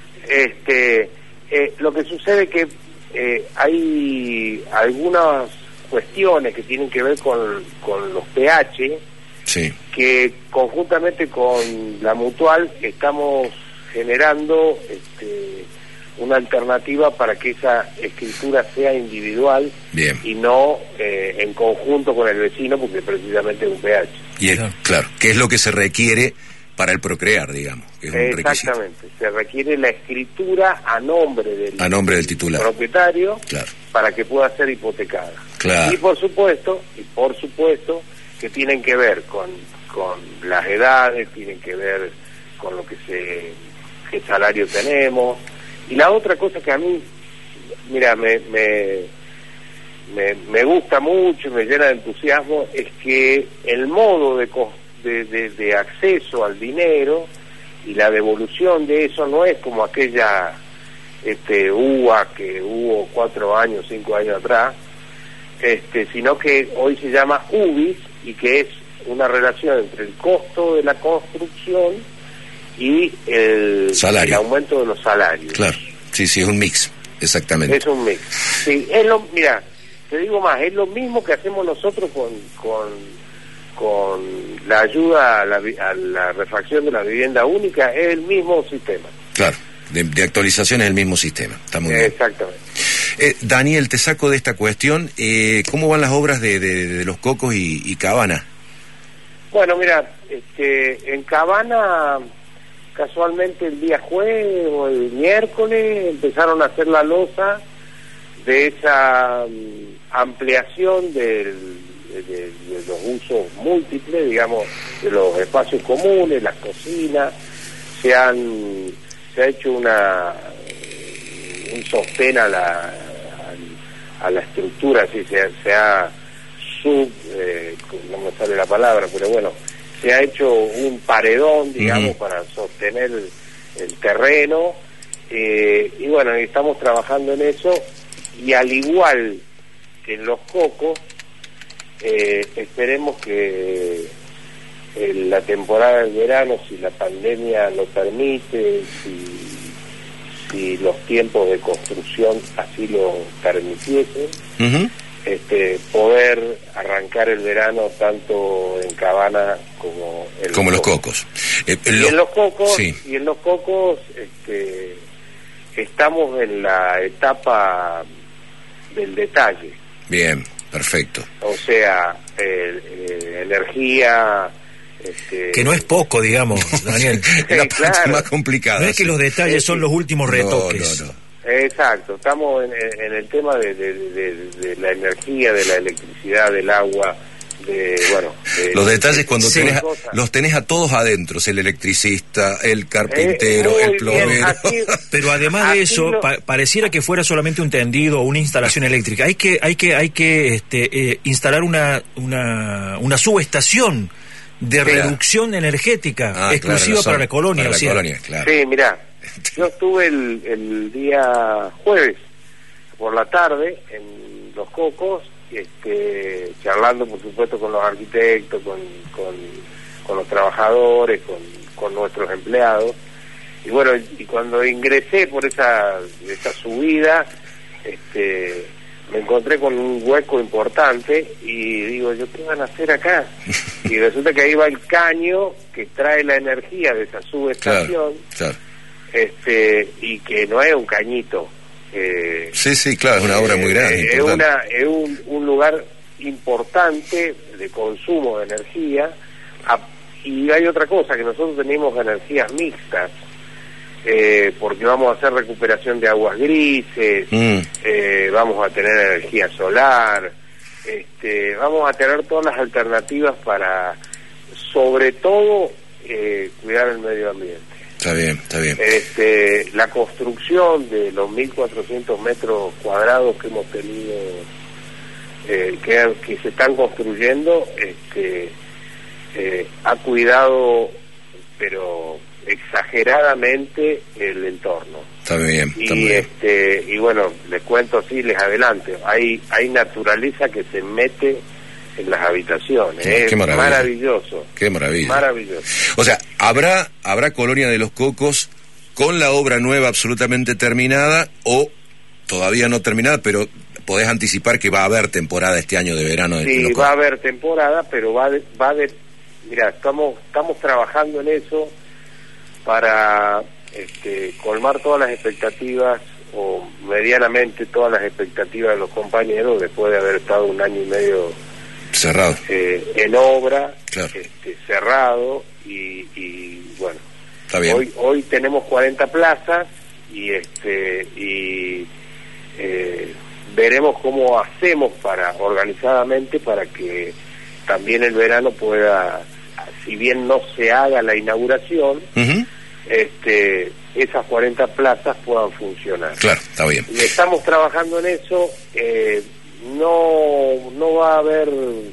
Este, eh, lo que sucede es que eh, hay algunas cuestiones que tienen que ver con, con los P H, sí. que conjuntamente con la Mutual estamos generando este, una alternativa para que esa escritura sea individual. Bien. Y no eh, en conjunto con el vecino, porque precisamente es un P H. Y es, claro, que es lo que se requiere para el Procrear, digamos, que es un Exactamente, requisito. Se requiere la escritura a nombre del, a nombre del titular, propietario, claro, para que pueda ser hipotecada. Claro. Y por supuesto, y por supuesto que tienen que ver con, con las edades, tienen que ver con lo que se qué salario tenemos. Y la otra cosa que a mí, mira, me, me, me, me gusta mucho y me llena de entusiasmo, es que el modo de, de, de, de acceso al dinero y la devolución de eso no es como aquella este, U A que hubo cuatro años, cinco años atrás, este, sino que hoy se llama U B I S, y que es una relación entre el costo de la construcción y el, el aumento de los salarios. Claro, sí, sí, es un mix, exactamente. Es un mix. Sí, es lo, mira, te digo más, es lo mismo que hacemos nosotros con con, con la ayuda a la, a la refacción de la vivienda única, es el mismo sistema. Claro, de, de actualización es el mismo sistema, está muy bien. Exactamente. Eh, Daniel, te saco de esta cuestión, eh, ¿cómo van las obras de, de, de Los Cocos y, y Cabana? Bueno, mira, este, en Cabana, casualmente el día jueves o el miércoles empezaron a hacer la losa de esa um, ampliación del, de, de, de los usos múltiples, digamos, de los espacios comunes, las cocinas. Se han se ha hecho una un sostén a la a, a la estructura, así se, se ha sub, eh, no me sale la palabra, pero bueno, se ha hecho un paredón, digamos, uh-huh. para sostener el, el terreno, eh, y bueno, estamos trabajando en eso, y al igual que en Los Cocos, eh, esperemos que eh, la temporada del verano, si la pandemia lo permite, si, si los tiempos de construcción así lo permitiesen, uh-huh. este, poder arrancar el verano tanto en Cabana como en como Los Los Cocos. Eh, en y los... en Los Cocos, sí. y en Los Cocos, este, estamos en la etapa del detalle. Bien, perfecto. O sea, eh, eh, energía... Este... que no es poco, digamos, Daniel. Es la parte claro. más complicada. No es que sí. los detalles son los últimos retoques. No, no, no. Exacto, estamos en, en el tema de, de, de, de la energía, de la electricidad, del agua, de, bueno... De, los detalles cuando sí. tenés a, los tenés a todos adentro, el electricista, el carpintero, eh, el plomero... Bien, así, pero además de eso, lo... pa pareciera que fuera solamente un tendido o una instalación eléctrica. Hay que hay que, hay que este, eh, instalar una, una, una subestación de Mira. reducción energética ah, exclusiva claro, para la colonia. Para la o sea. colonia, claro. Sí, mirá, yo estuve el, el día jueves por la tarde en Los Cocos, este, charlando por supuesto con los arquitectos, con, con, con los trabajadores, con, con nuestros empleados, y bueno, y cuando ingresé por esa, esa subida, este... me encontré con un hueco importante y digo, ¿yo qué van a hacer acá? Y resulta que ahí va el caño que trae la energía de esa subestación, claro, claro. este y que no es un cañito. Eh, sí, sí, claro, es una obra muy grande. Eh, es una, es un, un lugar importante de consumo de energía, a, y hay otra cosa, que nosotros tenemos energías mixtas. Eh, porque vamos a hacer recuperación de aguas grises, mm. eh, vamos a tener energía solar, este, vamos a tener todas las alternativas para, sobre todo, eh, cuidar el medio ambiente. Está bien, está bien. Este, la construcción de los mil cuatrocientos metros cuadrados que hemos tenido, eh, que, que se están construyendo, este, eh, ha cuidado, pero... exageradamente el entorno. Está bien, está y bien. este y bueno, les cuento así, les adelanto, hay hay naturaleza que se mete en las habitaciones. Qué, es qué maravilla. maravilloso. Qué maravilla. Maravilloso. O sea, habrá habrá Colonia de los Cocos con la obra nueva absolutamente terminada o todavía no terminada, pero podés anticipar que va a haber temporada este año de verano. Sí, de va a haber temporada, pero va de, va de mira, estamos estamos trabajando en eso para este, colmar todas las expectativas o medianamente todas las expectativas de los compañeros después de haber estado un año y medio cerrado eh, en obra, claro. este, cerrado y, y bueno, está bien. hoy hoy tenemos cuarenta plazas y este y eh, veremos cómo hacemos para organizadamente para que también el verano pueda, si bien no se haga la inauguración, uh-huh. este esas cuarenta plazas puedan funcionar. Claro, está bien. Y estamos trabajando en eso, eh, no no va a haber,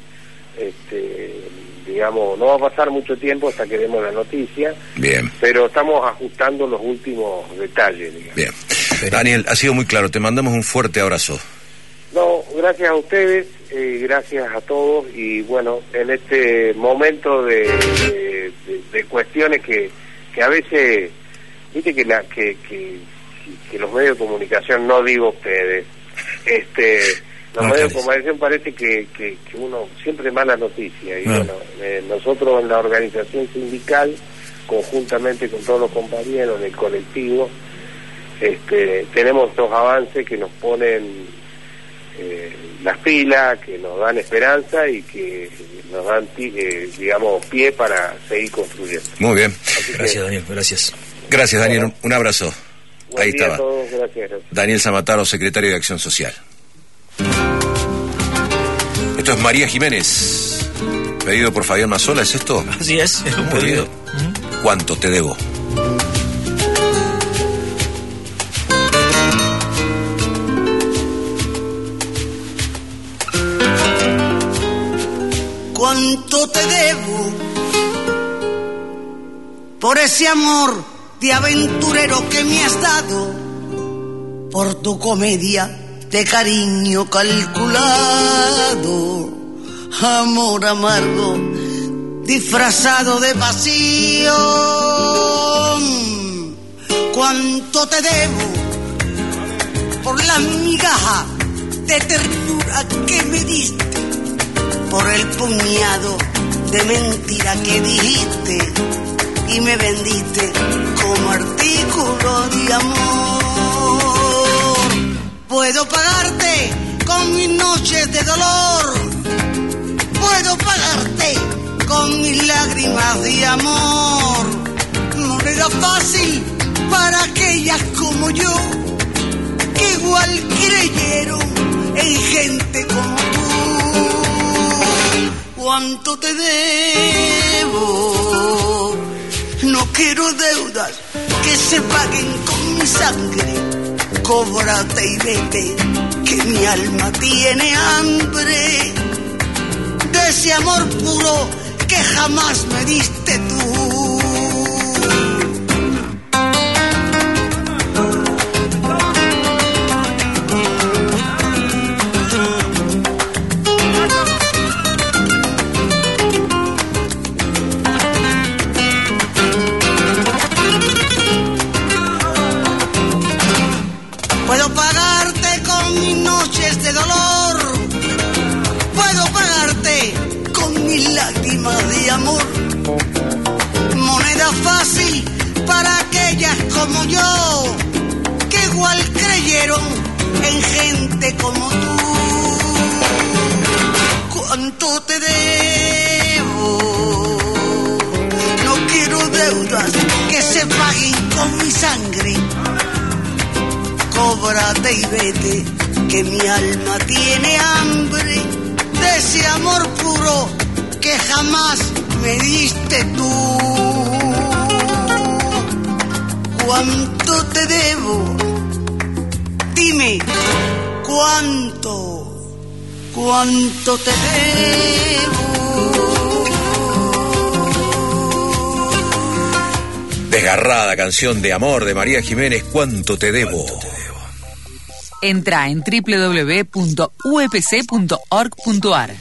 este, digamos, no va a pasar mucho tiempo hasta que demos la noticia. Bien. Pero estamos ajustando los últimos detalles, digamos. Bien. Daniel, ha sido muy claro, te mandamos un fuerte abrazo. No, gracias a ustedes, eh, gracias a todos, y bueno, en este momento de, de, de, de cuestiones que, que a veces, viste que, la, que, que, que los medios de comunicación, no digo ustedes, este los no, medios de comunicación parece que, que, que uno siempre mala noticia, y no. bueno, eh, nosotros en la organización sindical, conjuntamente con todos los compañeros del colectivo, este tenemos estos avances que nos ponen Eh, las pilas, que nos dan esperanza y que nos dan, eh, digamos, pie para seguir construyendo. Muy bien. Gracias, que, Daniel, gracias. Gracias, Daniel, bueno, un abrazo. Buen Ahí día estaba. A todos, gracias, gracias. Daniel Zamataro, secretario de Acción Social. Esto es María Jiménez, pedido por Fabián Mazzola, ¿es esto? Así es, es un pedido. ¿Cuánto te debo? cuánto te debo por ese amor de aventurero que me has dado, por tu comedia de cariño calculado, amor amargo disfrazado de pasión. Cuánto te debo por la migaja de ternura que me diste, por el puñado de mentira que dijiste y me vendiste como artículo de amor. Puedo pagarte con mis noches de dolor, puedo pagarte con mis lágrimas de amor. Moneda fácil para aquellas como yo, que igual creyeron en gente como tú. Cuánto te debo, no quiero deudas que se paguen con mi sangre. Cóbrate y vete, que mi alma tiene hambre de ese amor puro que jamás me diste tú. Puedo pagarte con mis noches de dolor, puedo pagarte con mis lágrimas de amor. Moneda fácil para aquellas como yo, que igual creyeron en gente como tú. Cuánto te debo, no quiero deudas que se paguen con mi sangre. Cóbrate y vete, que mi alma tiene hambre de ese amor puro que jamás me diste tú. ¿Cuánto te debo? Dime, ¿cuánto? ¿Cuánto te debo? Desgarrada canción de amor de María Jiménez, ¿cuánto te debo? Entra en doble u doble u doble u punto u e p c punto org punto a r.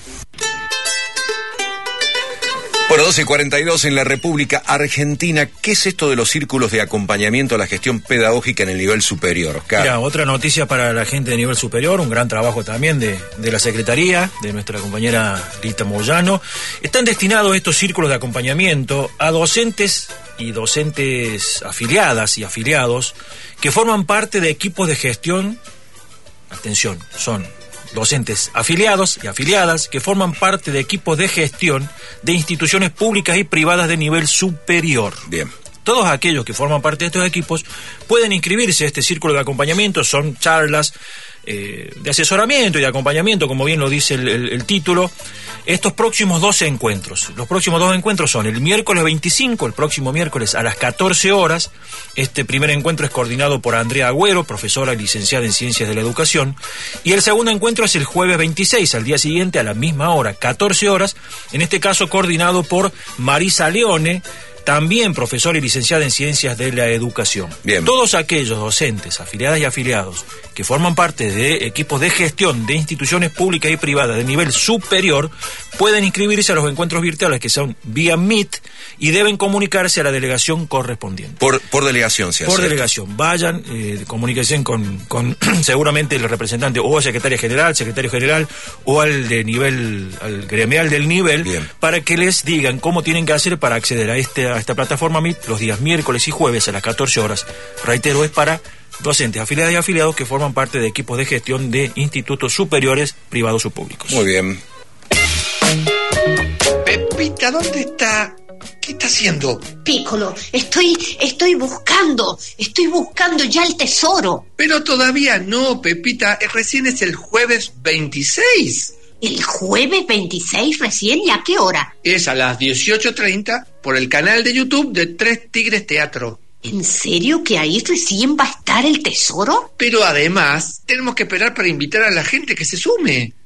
Bueno, doce cuarenta y dos en la República Argentina. ¿Qué es esto de los círculos de acompañamiento a la gestión pedagógica en el nivel superior, Oscar? Mira, otra noticia para la gente de nivel superior, un gran trabajo también de, de la Secretaría, de nuestra compañera Rita Moyano. Están destinados estos círculos de acompañamiento a docentes y docentes afiliadas y afiliados que forman parte de equipos de gestión. Atención, son docentes afiliados y afiliadas que forman parte de equipos de gestión de instituciones públicas y privadas de nivel superior. Bien. Todos aquellos que forman parte de estos equipos pueden inscribirse a este círculo de acompañamiento. Son charlas eh, de asesoramiento y de acompañamiento, como bien lo dice el, el, el título, estos próximos doce encuentros. Los próximos dos encuentros son el miércoles veinticinco, el próximo miércoles a las catorce horas. Este primer encuentro es coordinado por Andrea Agüero, profesora y licenciada en Ciencias de la Educación. Y el segundo encuentro es el jueves veintiséis, al día siguiente a la misma hora, catorce horas. En este caso coordinado por Marisa Leone, también profesora y licenciada en Ciencias de la Educación. Bien. Todos aquellos docentes, afiliadas y afiliados, que forman parte de equipos de gestión de instituciones públicas y privadas de nivel superior, pueden inscribirse a los encuentros virtuales que son vía Meet y deben comunicarse a la delegación correspondiente. Por, por delegación se hace. Por delegación. Vayan, eh, comuníquense con, con seguramente el representante o el secretario general, secretario general o al de nivel, al gremial del nivel. Bien. Para que les digan cómo tienen que hacer para acceder a, este, a esta plataforma Meet los días miércoles y jueves a las catorce horas. Reitero, es para docentes, afiliadas y afiliados que forman parte de equipos de gestión de institutos superiores, privados o públicos. Muy bien. Pepita, ¿dónde está? ¿Qué está haciendo? Piccolo, estoy, estoy buscando, estoy buscando ya el tesoro. Pero todavía no, Pepita, recién es el jueves veintiséis. ¿El jueves veintiséis recién? ¿Y a qué hora? Es a las dieciocho treinta por el canal de YouTube de Tres Tigres Teatro. ¿En serio que ahí recién va a estar el tesoro? Pero además, tenemos que esperar para invitar a la gente que se sume.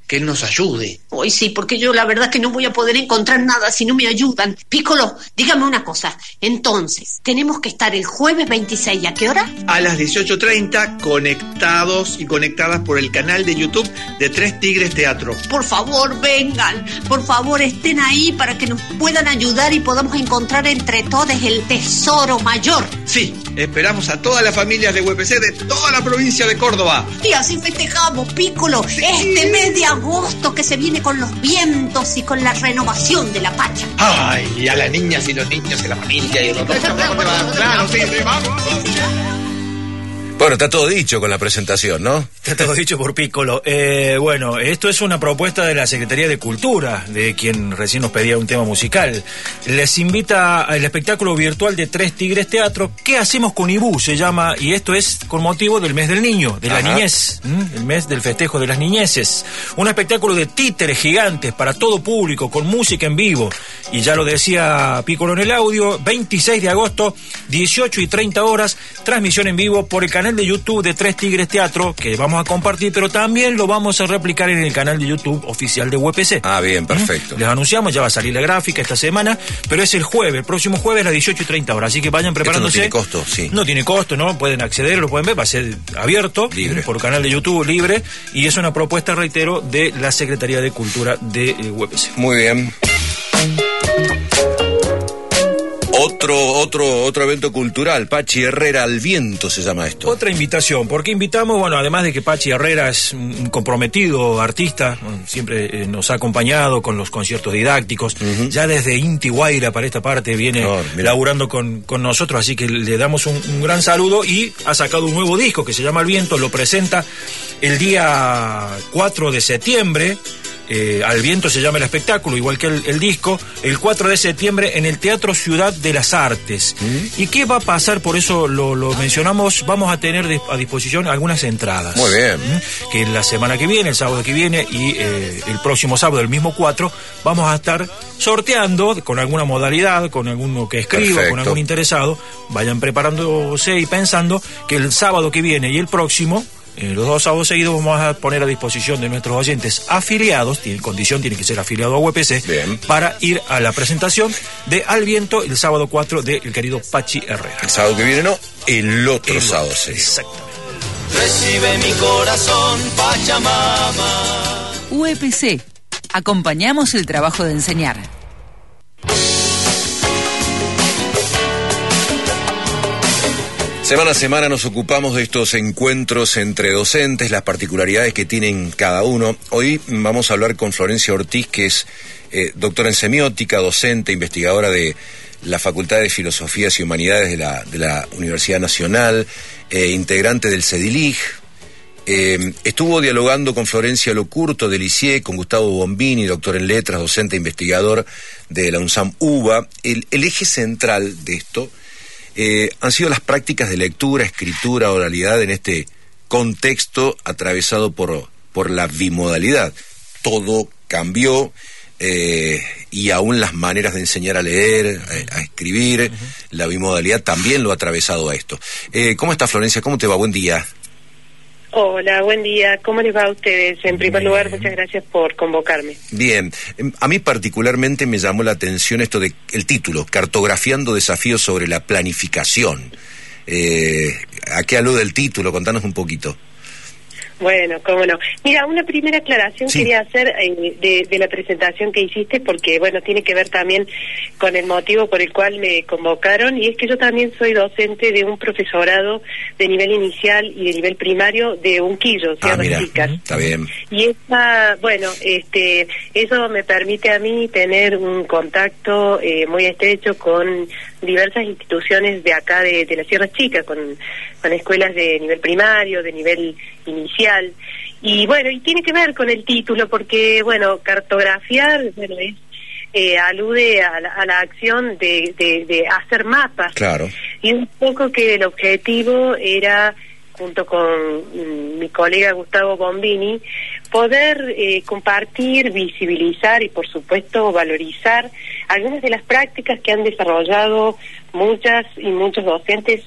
que Él nos ayude. Hoy sí, porque yo la verdad que no voy a poder encontrar nada si no me ayudan. Piccolo, dígame una cosa. Entonces, tenemos que estar el jueves veintiséis, ¿a qué hora? A las dieciocho treinta, conectados y conectadas por el canal de YouTube de Tres Tigres Teatro. Por favor, vengan. Por favor, estén ahí para que nos puedan ayudar y podamos encontrar entre todos el tesoro mayor. Sí, esperamos a todas las familias de U E P C de toda la provincia de Córdoba. Y así festejamos, Piccolo, sí. Este mes de agosto que se viene con los vientos y con la renovación de la Pacha. Ay, y a las niñas y los niños y la familia y los dos. Claro, sí, sí, vamos. Bueno, está todo dicho con la presentación, ¿no? Está todo dicho por Piccolo. Eh, bueno, esto es una propuesta de la Secretaría de Cultura, de quien recién nos pedía un tema musical. Les invita al espectáculo virtual de Tres Tigres Teatro. ¿Qué hacemos con Ibú? Se llama, y esto es con motivo del mes del niño, de la Ajá. niñez, ¿m? el mes del festejo de las niñeces. Un espectáculo de títeres gigantes para todo público, con música en vivo. Y ya lo decía Piccolo en el audio, veintiséis de agosto, dieciocho y treinta horas, transmisión en vivo por el canal de YouTube de Tres Tigres Teatro, que vamos a compartir, pero también lo vamos a replicar en el canal de YouTube oficial de U E P C. Ah, bien, perfecto. ¿Mm? Les anunciamos, ya va a salir la gráfica esta semana, pero es el jueves, el próximo jueves a las dieciocho y treinta horas, así que vayan preparándose. Esto no tiene costo, sí. No tiene costo, ¿no? Pueden acceder, lo pueden ver, va a ser abierto, libre, por canal de YouTube libre, y es una propuesta, reitero, de la Secretaría de Cultura de U E P C. Muy bien. Otro, otro, otro evento cultural, Pachi Herrera al viento se llama esto. Otra invitación, porque invitamos, bueno, además de que Pachi Herrera es un comprometido artista, bueno, siempre eh, nos ha acompañado con los conciertos didácticos, uh-huh. ya desde Inti Guaira para esta parte viene oh, laburando con, con nosotros, así que le damos un, un gran saludo, y ha sacado un nuevo disco que se llama El Viento, lo presenta el día cuatro de septiembre. Eh, Al Viento se llama el espectáculo, igual que el, el disco, el cuatro de septiembre en el Teatro Ciudad de las Artes. ¿Mm? ¿Y qué va a pasar? Por eso lo, lo mencionamos, vamos a tener a disposición algunas entradas. Muy bien. ¿Mm? Que la semana que viene, el sábado que viene y eh, el próximo sábado, el mismo cuatro, vamos a estar sorteando con alguna modalidad, con alguno que escriba, Perfecto. Con algún interesado. Vayan preparándose y pensando que el sábado que viene y el próximo, Eh, los dos sábados seguidos, vamos a poner a disposición de nuestros oyentes afiliados, tiene condición, tiene que ser afiliado a U E P C, Bien. Para ir a la presentación de Al Viento el sábado cuatro del querido Pachi Herrera. El sábado que viene no, el otro el sábado sí. Exactamente. Recibe mi corazón, Pachamama. U E P C, acompañamos el trabajo de enseñar. Semana a semana nos ocupamos de estos encuentros entre docentes, las particularidades que tienen cada uno. Hoy vamos a hablar con Florencia Ortiz, que es eh, doctora en semiótica, docente, investigadora de la Facultad de Filosofías y Humanidades de la, de la Universidad Nacional, eh, integrante del CEDILIG. Eh, estuvo dialogando con Florencia Locurto del I C I E, con Gustavo Bombini, doctor en letras, docente e investigador de la UNSAM UBA. El, el eje central de esto Eh, han sido las prácticas de lectura, escritura, oralidad en este contexto atravesado por, por la bimodalidad. Todo cambió eh, y aún las maneras de enseñar a leer, a, a escribir, uh-huh. la bimodalidad también lo ha atravesado a esto. Eh, ¿Cómo está, Florencia? ¿Cómo te va? Buen día. Hola, buen día. ¿Cómo les va a ustedes? En primer Bien. lugar, muchas gracias por convocarme. Bien. A mí particularmente me llamó la atención esto de el título, Cartografiando desafíos sobre la planificación. Eh, ¿A qué alude el título? Contanos un poquito. Bueno, cómo no. Mira, una primera aclaración sí. quería hacer eh, de, de la presentación que hiciste, porque, bueno, tiene que ver también con el motivo por el cual me convocaron, y es que yo también soy docente de un profesorado de nivel inicial y de nivel primario de Unquillo, Sierras ah, mira. Chicas. Está bien. Y esa, bueno, este, eso me permite a mí tener un contacto eh, muy estrecho con diversas instituciones de acá de, de las Sierras Chicas, con, con escuelas de nivel primario, de nivel inicial, y bueno, y tiene que ver con el título, porque bueno, cartografiar, bueno, es eh, alude a la, a la acción de, de, de hacer mapas, claro, y un poco que el objetivo era, junto con mm, mi colega Gustavo Bombini, poder eh, compartir, visibilizar y por supuesto valorizar algunas de las prácticas que han desarrollado muchas y muchos docentes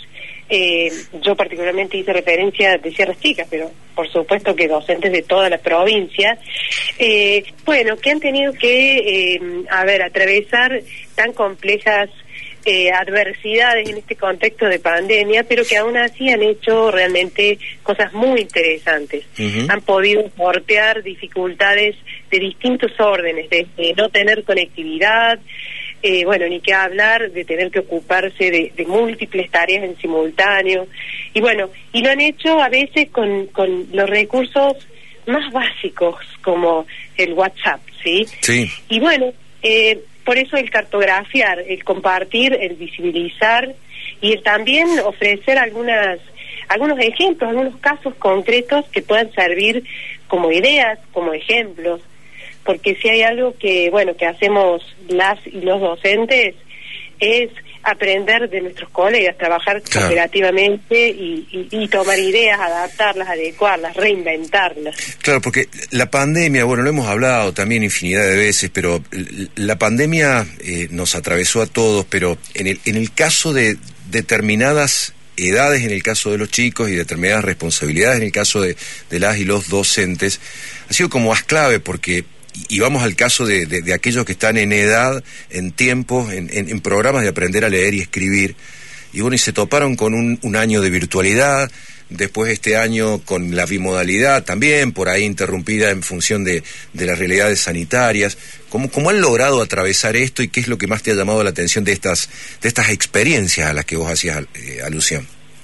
Eh, yo particularmente hice referencia de Sierras Chicas, pero por supuesto que docentes de toda la provincia, eh, bueno, que han tenido que, eh, a ver, atravesar tan complejas eh, adversidades en este contexto de pandemia, pero que aún así han hecho realmente cosas muy interesantes. Uh-huh. Han podido sortear dificultades de distintos órdenes, de, de no tener conectividad, Eh, bueno, ni que hablar de tener que ocuparse de, de múltiples tareas en simultáneo, y bueno, y lo han hecho a veces con, con los recursos más básicos como el WhatsApp, ¿sí? Sí. Y bueno, eh, por eso el cartografiar, el compartir, el visibilizar y el también ofrecer algunas algunos ejemplos, algunos casos concretos que puedan servir como ideas, como ejemplos. Porque si hay algo que, bueno, que hacemos las y los docentes es aprender de nuestros colegas, trabajar claro. cooperativamente y, y, y tomar ideas, adaptarlas, adecuarlas, reinventarlas. Claro, porque la pandemia, bueno, lo hemos hablado también infinidad de veces, pero la pandemia eh, nos atravesó a todos, pero en el, en el caso de determinadas edades, en el caso de los chicos, y determinadas responsabilidades, en el caso de, de las y los docentes, ha sido como más clave, porque y vamos al caso de, de, de aquellos que están en edad, en tiempo, en, en, en programas de aprender a leer y escribir, y bueno, y se toparon con un, un año de virtualidad, después este año con la bimodalidad también, por ahí interrumpida en función de, de las realidades sanitarias. ¿Cómo, ¿Cómo han logrado atravesar esto y qué es lo que más te ha llamado la atención de estas, de estas experiencias a las que vos hacías eh, alusión?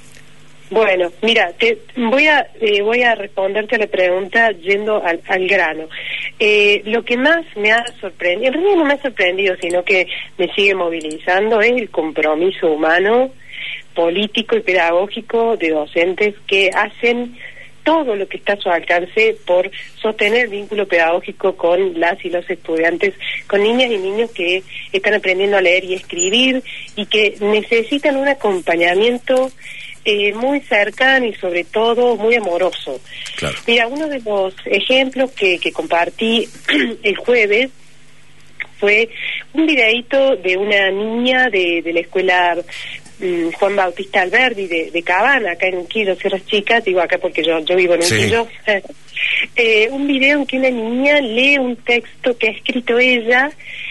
Bueno, mira, te voy a eh, voy a responderte a la pregunta yendo al, al grano. Eh, lo que más me ha sorprendido, en realidad no me ha sorprendido, sino que me sigue movilizando, es el compromiso humano, político y pedagógico de docentes que hacen todo lo que está a su alcance por sostener el vínculo pedagógico con las y los estudiantes, con niñas y niños que están aprendiendo a leer y escribir y que necesitan un acompañamiento Eh, muy cercano y sobre todo muy amoroso. Claro. Mira, uno de los ejemplos que, que compartí el jueves fue un videíto de una niña de, de la escuela um, Juan Bautista Alberdi de, de Cabana, acá en Unquillo, Sierras Chicas, digo acá porque yo, yo vivo en Unquillo. Sí. eh, un video en que una niña lee un texto que ha escrito ella,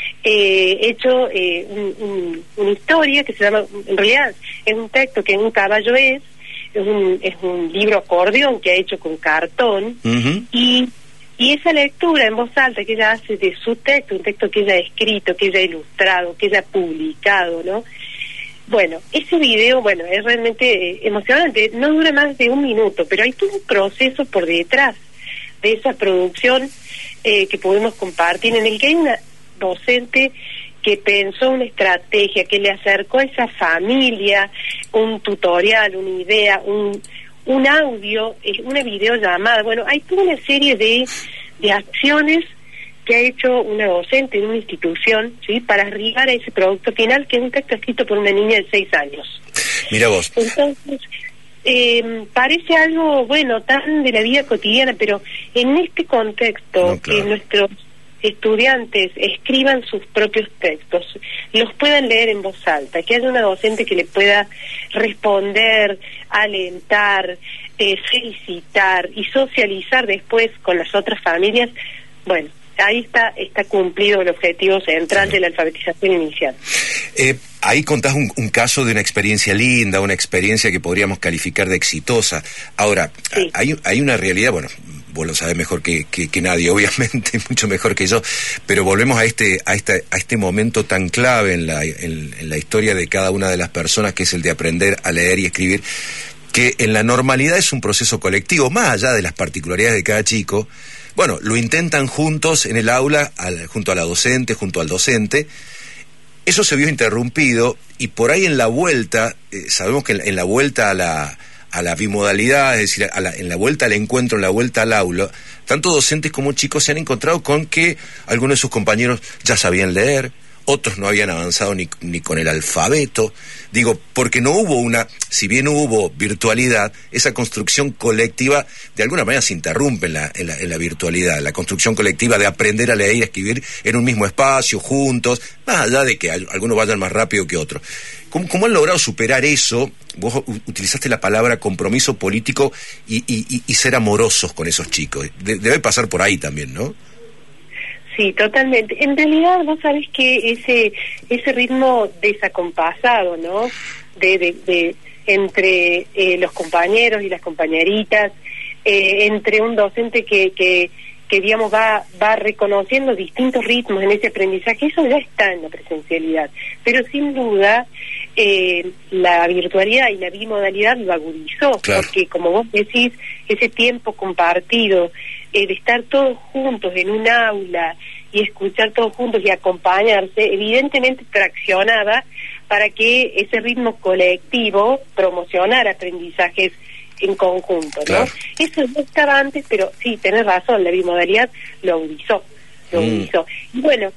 Eh, hecho eh, un, un, una historia que se llama, en realidad es un texto que en un caballo es, es un, es un libro acordeón que ha hecho con cartón, uh-huh. y, y esa lectura en voz alta que ella hace de su texto, un texto que ella ha escrito, que ella ha ilustrado, que ella ha publicado, ¿no? Bueno, ese video, bueno, es realmente eh, emocionante, no dura más de un minuto, pero hay todo un proceso por detrás de esa producción eh, que podemos compartir, en el que hay una docente que pensó una estrategia, que le acercó a esa familia un tutorial, una idea, un, un audio, una videollamada. Bueno, hay toda una serie de, de acciones que ha hecho una docente en una institución, ¿sí?, para arribar a ese producto final, que es un texto escrito por una niña de seis años. Mira vos. Entonces, eh, parece algo, bueno, tan de la vida cotidiana, pero en este contexto, no, claro. que nuestros estudiantes escriban sus propios textos, los puedan leer en voz alta, que haya una docente que le pueda responder, alentar, eh, felicitar y socializar después con las otras familias, bueno, ahí está está cumplido el objetivo central, sí, de la alfabetización inicial. Eh, ahí contás un, un caso de una experiencia linda, una experiencia que podríamos calificar de exitosa. Ahora, sí. hay, hay una realidad, bueno, vos lo sabés mejor que, que, que nadie, obviamente, mucho mejor que yo, pero volvemos a este a este, a este momento tan clave en la, en, en la historia de cada una de las personas, que es el de aprender a leer y escribir, que en la normalidad es un proceso colectivo, más allá de las particularidades de cada chico. Bueno, lo intentan juntos en el aula, al, junto a la docente, junto al docente. Eso se vio interrumpido, y por ahí en la vuelta, eh, sabemos que en, en la vuelta a la a la bimodalidad, es decir, a la, en la vuelta al encuentro, en la vuelta al aula, tanto docentes como chicos se han encontrado con que algunos de sus compañeros ya sabían leer, otros no habían avanzado ni, ni con el alfabeto. Digo, porque no hubo una, si bien hubo virtualidad, esa construcción colectiva de alguna manera se interrumpe en la, en la, en la virtualidad, la construcción colectiva de aprender a leer y a escribir en un mismo espacio, juntos, más allá de que algunos vayan más rápido que otros. ¿Cómo, cómo han logrado superar eso? Vos utilizaste la palabra compromiso político y, y, y ser amorosos con esos chicos. De, debe pasar por ahí también, ¿no? Sí, totalmente. En realidad, vos sabés que ese ese ritmo desacompasado, ¿no? De, de, de entre eh, los compañeros y las compañeritas, eh, entre un docente que, que, que digamos, va, va reconociendo distintos ritmos en ese aprendizaje, eso ya está en la presencialidad. Pero sin duda, eh, la virtualidad y la bimodalidad lo agudizó, claro. Porque como vos decís, ese tiempo compartido, eh, de estar todos juntos en un aula y escuchar todos juntos y acompañarse, evidentemente traccionaba para que ese ritmo colectivo promocionara aprendizajes en conjunto, ¿no? Claro. Eso no estaba antes, pero sí, tenés razón, la bimodalidad lo agudizó, lo mm. agudizó. Y bueno,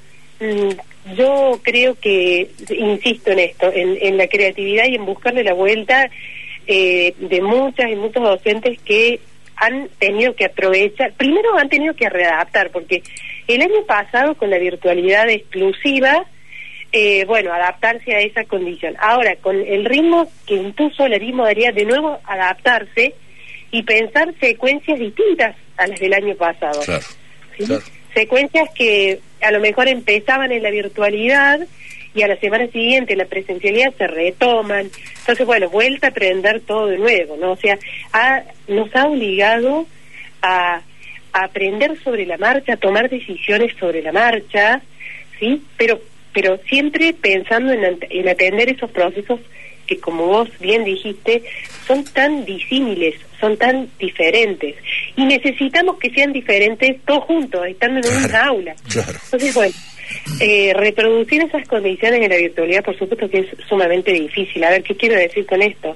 mmm, yo creo que, insisto en esto, en, en la creatividad y en buscarle la vuelta eh, de muchas y muchos docentes que han tenido que aprovechar, primero han tenido que readaptar, porque el año pasado con la virtualidad exclusiva, eh, bueno, adaptarse a esa condición. Ahora, con el ritmo que impuso la bimodalidad, de nuevo adaptarse y pensar secuencias distintas a las del año pasado. Claro, ¿sí? Claro. Secuencias que a lo mejor empezaban en la virtualidad y a la semana siguiente la presencialidad se retoman. Entonces, bueno, vuelta a aprender todo de nuevo, ¿no? O sea, ha, nos ha obligado a, a aprender sobre la marcha, a tomar decisiones sobre la marcha, ¿sí? Pero pero siempre pensando en, en atender esos procesos que, como vos bien dijiste, son tan disímiles, son tan diferentes, y necesitamos que sean diferentes todos juntos, estando en una aula. Claro. Entonces, bueno, eh, reproducir esas condiciones en la virtualidad, por supuesto que es sumamente difícil. A ver, ¿qué quiero decir con esto?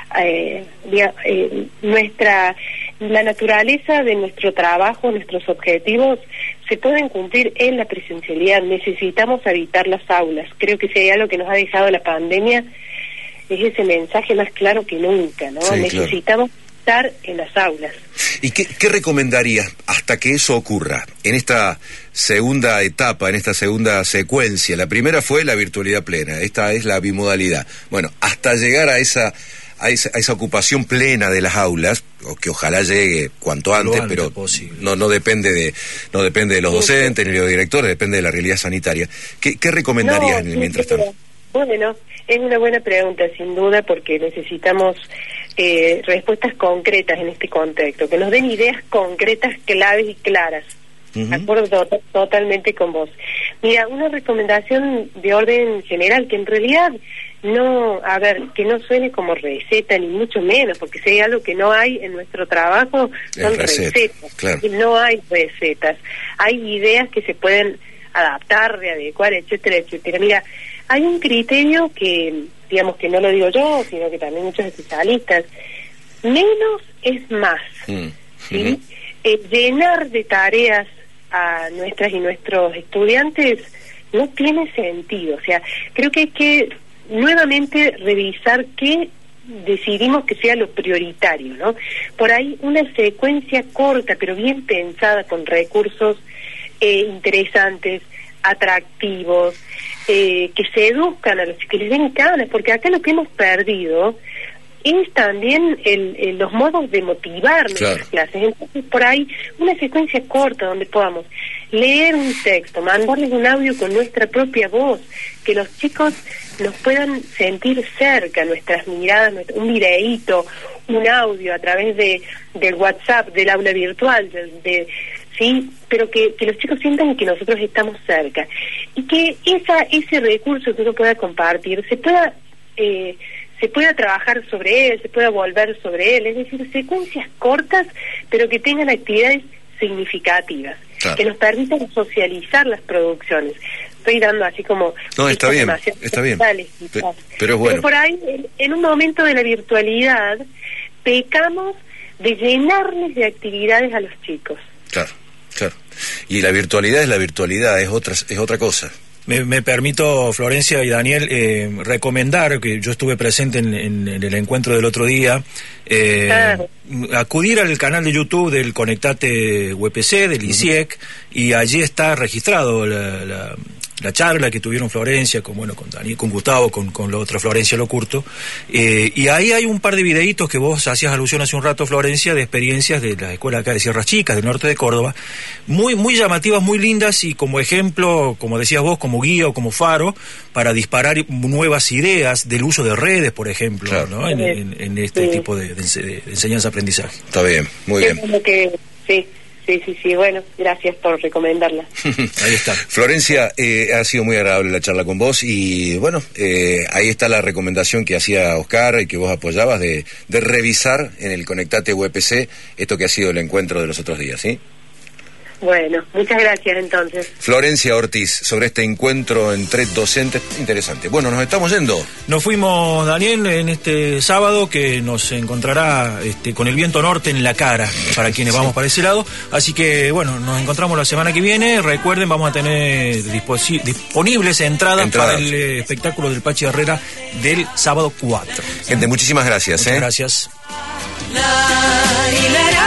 Eh, eh, nuestra la naturaleza de nuestro trabajo, nuestros objetivos se pueden cumplir en la presencialidad. Necesitamos habitar las aulas. Creo que si hay algo que nos ha dejado la pandemia es ese mensaje más claro que nunca, ¿no? Sí, necesitamos claro. estar en las aulas. ¿Y qué, qué recomendarías hasta que eso ocurra en esta segunda etapa, en esta segunda secuencia? La primera fue la virtualidad plena, esta es la bimodalidad. Bueno, hasta llegar a esa A esa, a esa ocupación plena de las aulas, o que ojalá llegue cuanto antes, antes pero posible. no no depende de no depende de los docentes ni de los directores, depende de la realidad sanitaria. ¿Qué, qué recomendarías no, mientras tanto? Bueno, es una buena pregunta, sin duda, porque necesitamos eh, respuestas concretas en este contexto, que nos den ideas concretas, claves y claras. Uh-huh. De acuerdo to- totalmente con vos. Mira, una recomendación de orden general, que en realidad no, a ver, que no suene como receta, ni mucho menos, porque si hay algo que no hay en nuestro trabajo, son receta, recetas. Claro. No hay recetas. Hay ideas que se pueden adaptar, readecuar, etcétera, etcétera. Mira, hay un criterio que, digamos, que no lo digo yo, sino que también muchos especialistas. Menos es más. Mm. ¿Sí? Uh-huh. Eh, llenar de tareas a nuestras y nuestros estudiantes no tiene sentido. O sea, creo que hay que nuevamente revisar qué decidimos que sea lo prioritario, ¿no? Por ahí una secuencia corta, pero bien pensada, con recursos eh, interesantes, atractivos, eh, que seduzcan a los que les den ganas, porque acá lo que hemos perdido es también el, el, los modos de motivar nuestras claro. clases. Entonces, por ahí, una secuencia corta donde podamos leer un texto, mandarles un audio con nuestra propia voz, que los chicos nos puedan sentir cerca, nuestras miradas, nuestro, un videíto, un audio a través de del WhatsApp, del aula virtual, de, de sí, pero que, que los chicos sientan que nosotros estamos cerca, y que esa ese recurso que uno pueda compartir se pueda eh, se pueda trabajar sobre él, se pueda volver sobre él, es decir, secuencias cortas, pero que tengan actividades significativas, claro. que nos permitan socializar las producciones. Estoy dando así como... No, está bien, está bien, pero, pero es bueno. Pero por ahí, en, en un momento de la virtualidad, pecamos de llenarles de actividades a los chicos. Claro, claro. Y la virtualidad es la virtualidad, es otra, es otra cosa. Me, me permito, Florencia y Daniel, eh, recomendar, que yo estuve presente en, en, en el encuentro del otro día, eh, claro. acudir al canal de YouTube del Conectate U E P C, del uh-huh. I C I E C, y allí está registrado la, la, la charla que tuvieron Florencia, con bueno, con Daniel, con Gustavo, con, con la otra Florencia Locurto, eh, y ahí hay un par de videitos que vos hacías alusión hace un rato, Florencia, de experiencias de la escuela acá de Sierras Chicas, del norte de Córdoba, muy, muy llamativas, muy lindas, y como ejemplo, como decías vos, como guía o como faro, para disparar nuevas ideas del uso de redes, por ejemplo, claro. ¿no? en, en, en este sí. tipo de, de, de enseñanza-aprendizaje. Está bien, muy bien. Que, sí. Sí, sí, sí, bueno, gracias por recomendarla. Ahí está. Florencia, eh, ha sido muy agradable la charla con vos y bueno, eh, ahí está la recomendación que hacía Oscar y que vos apoyabas de, de revisar en el Conectate U E P C esto que ha sido el encuentro de los otros días, ¿sí? Bueno, muchas gracias entonces. Florencia Ortiz, sobre este encuentro entre docentes, interesante. Bueno, nos estamos yendo. Nos fuimos, Daniel, en este sábado que nos encontrará este, con el viento norte en la cara, para quienes sí. vamos para ese lado. Así que, bueno, nos encontramos la semana que viene. Recuerden, vamos a tener disposi- disponibles entradas, entradas para el eh, espectáculo del Pachi Herrera del sábado cuatro. Gente, muchísimas gracias. Muchas ¿eh? gracias. La, la, la.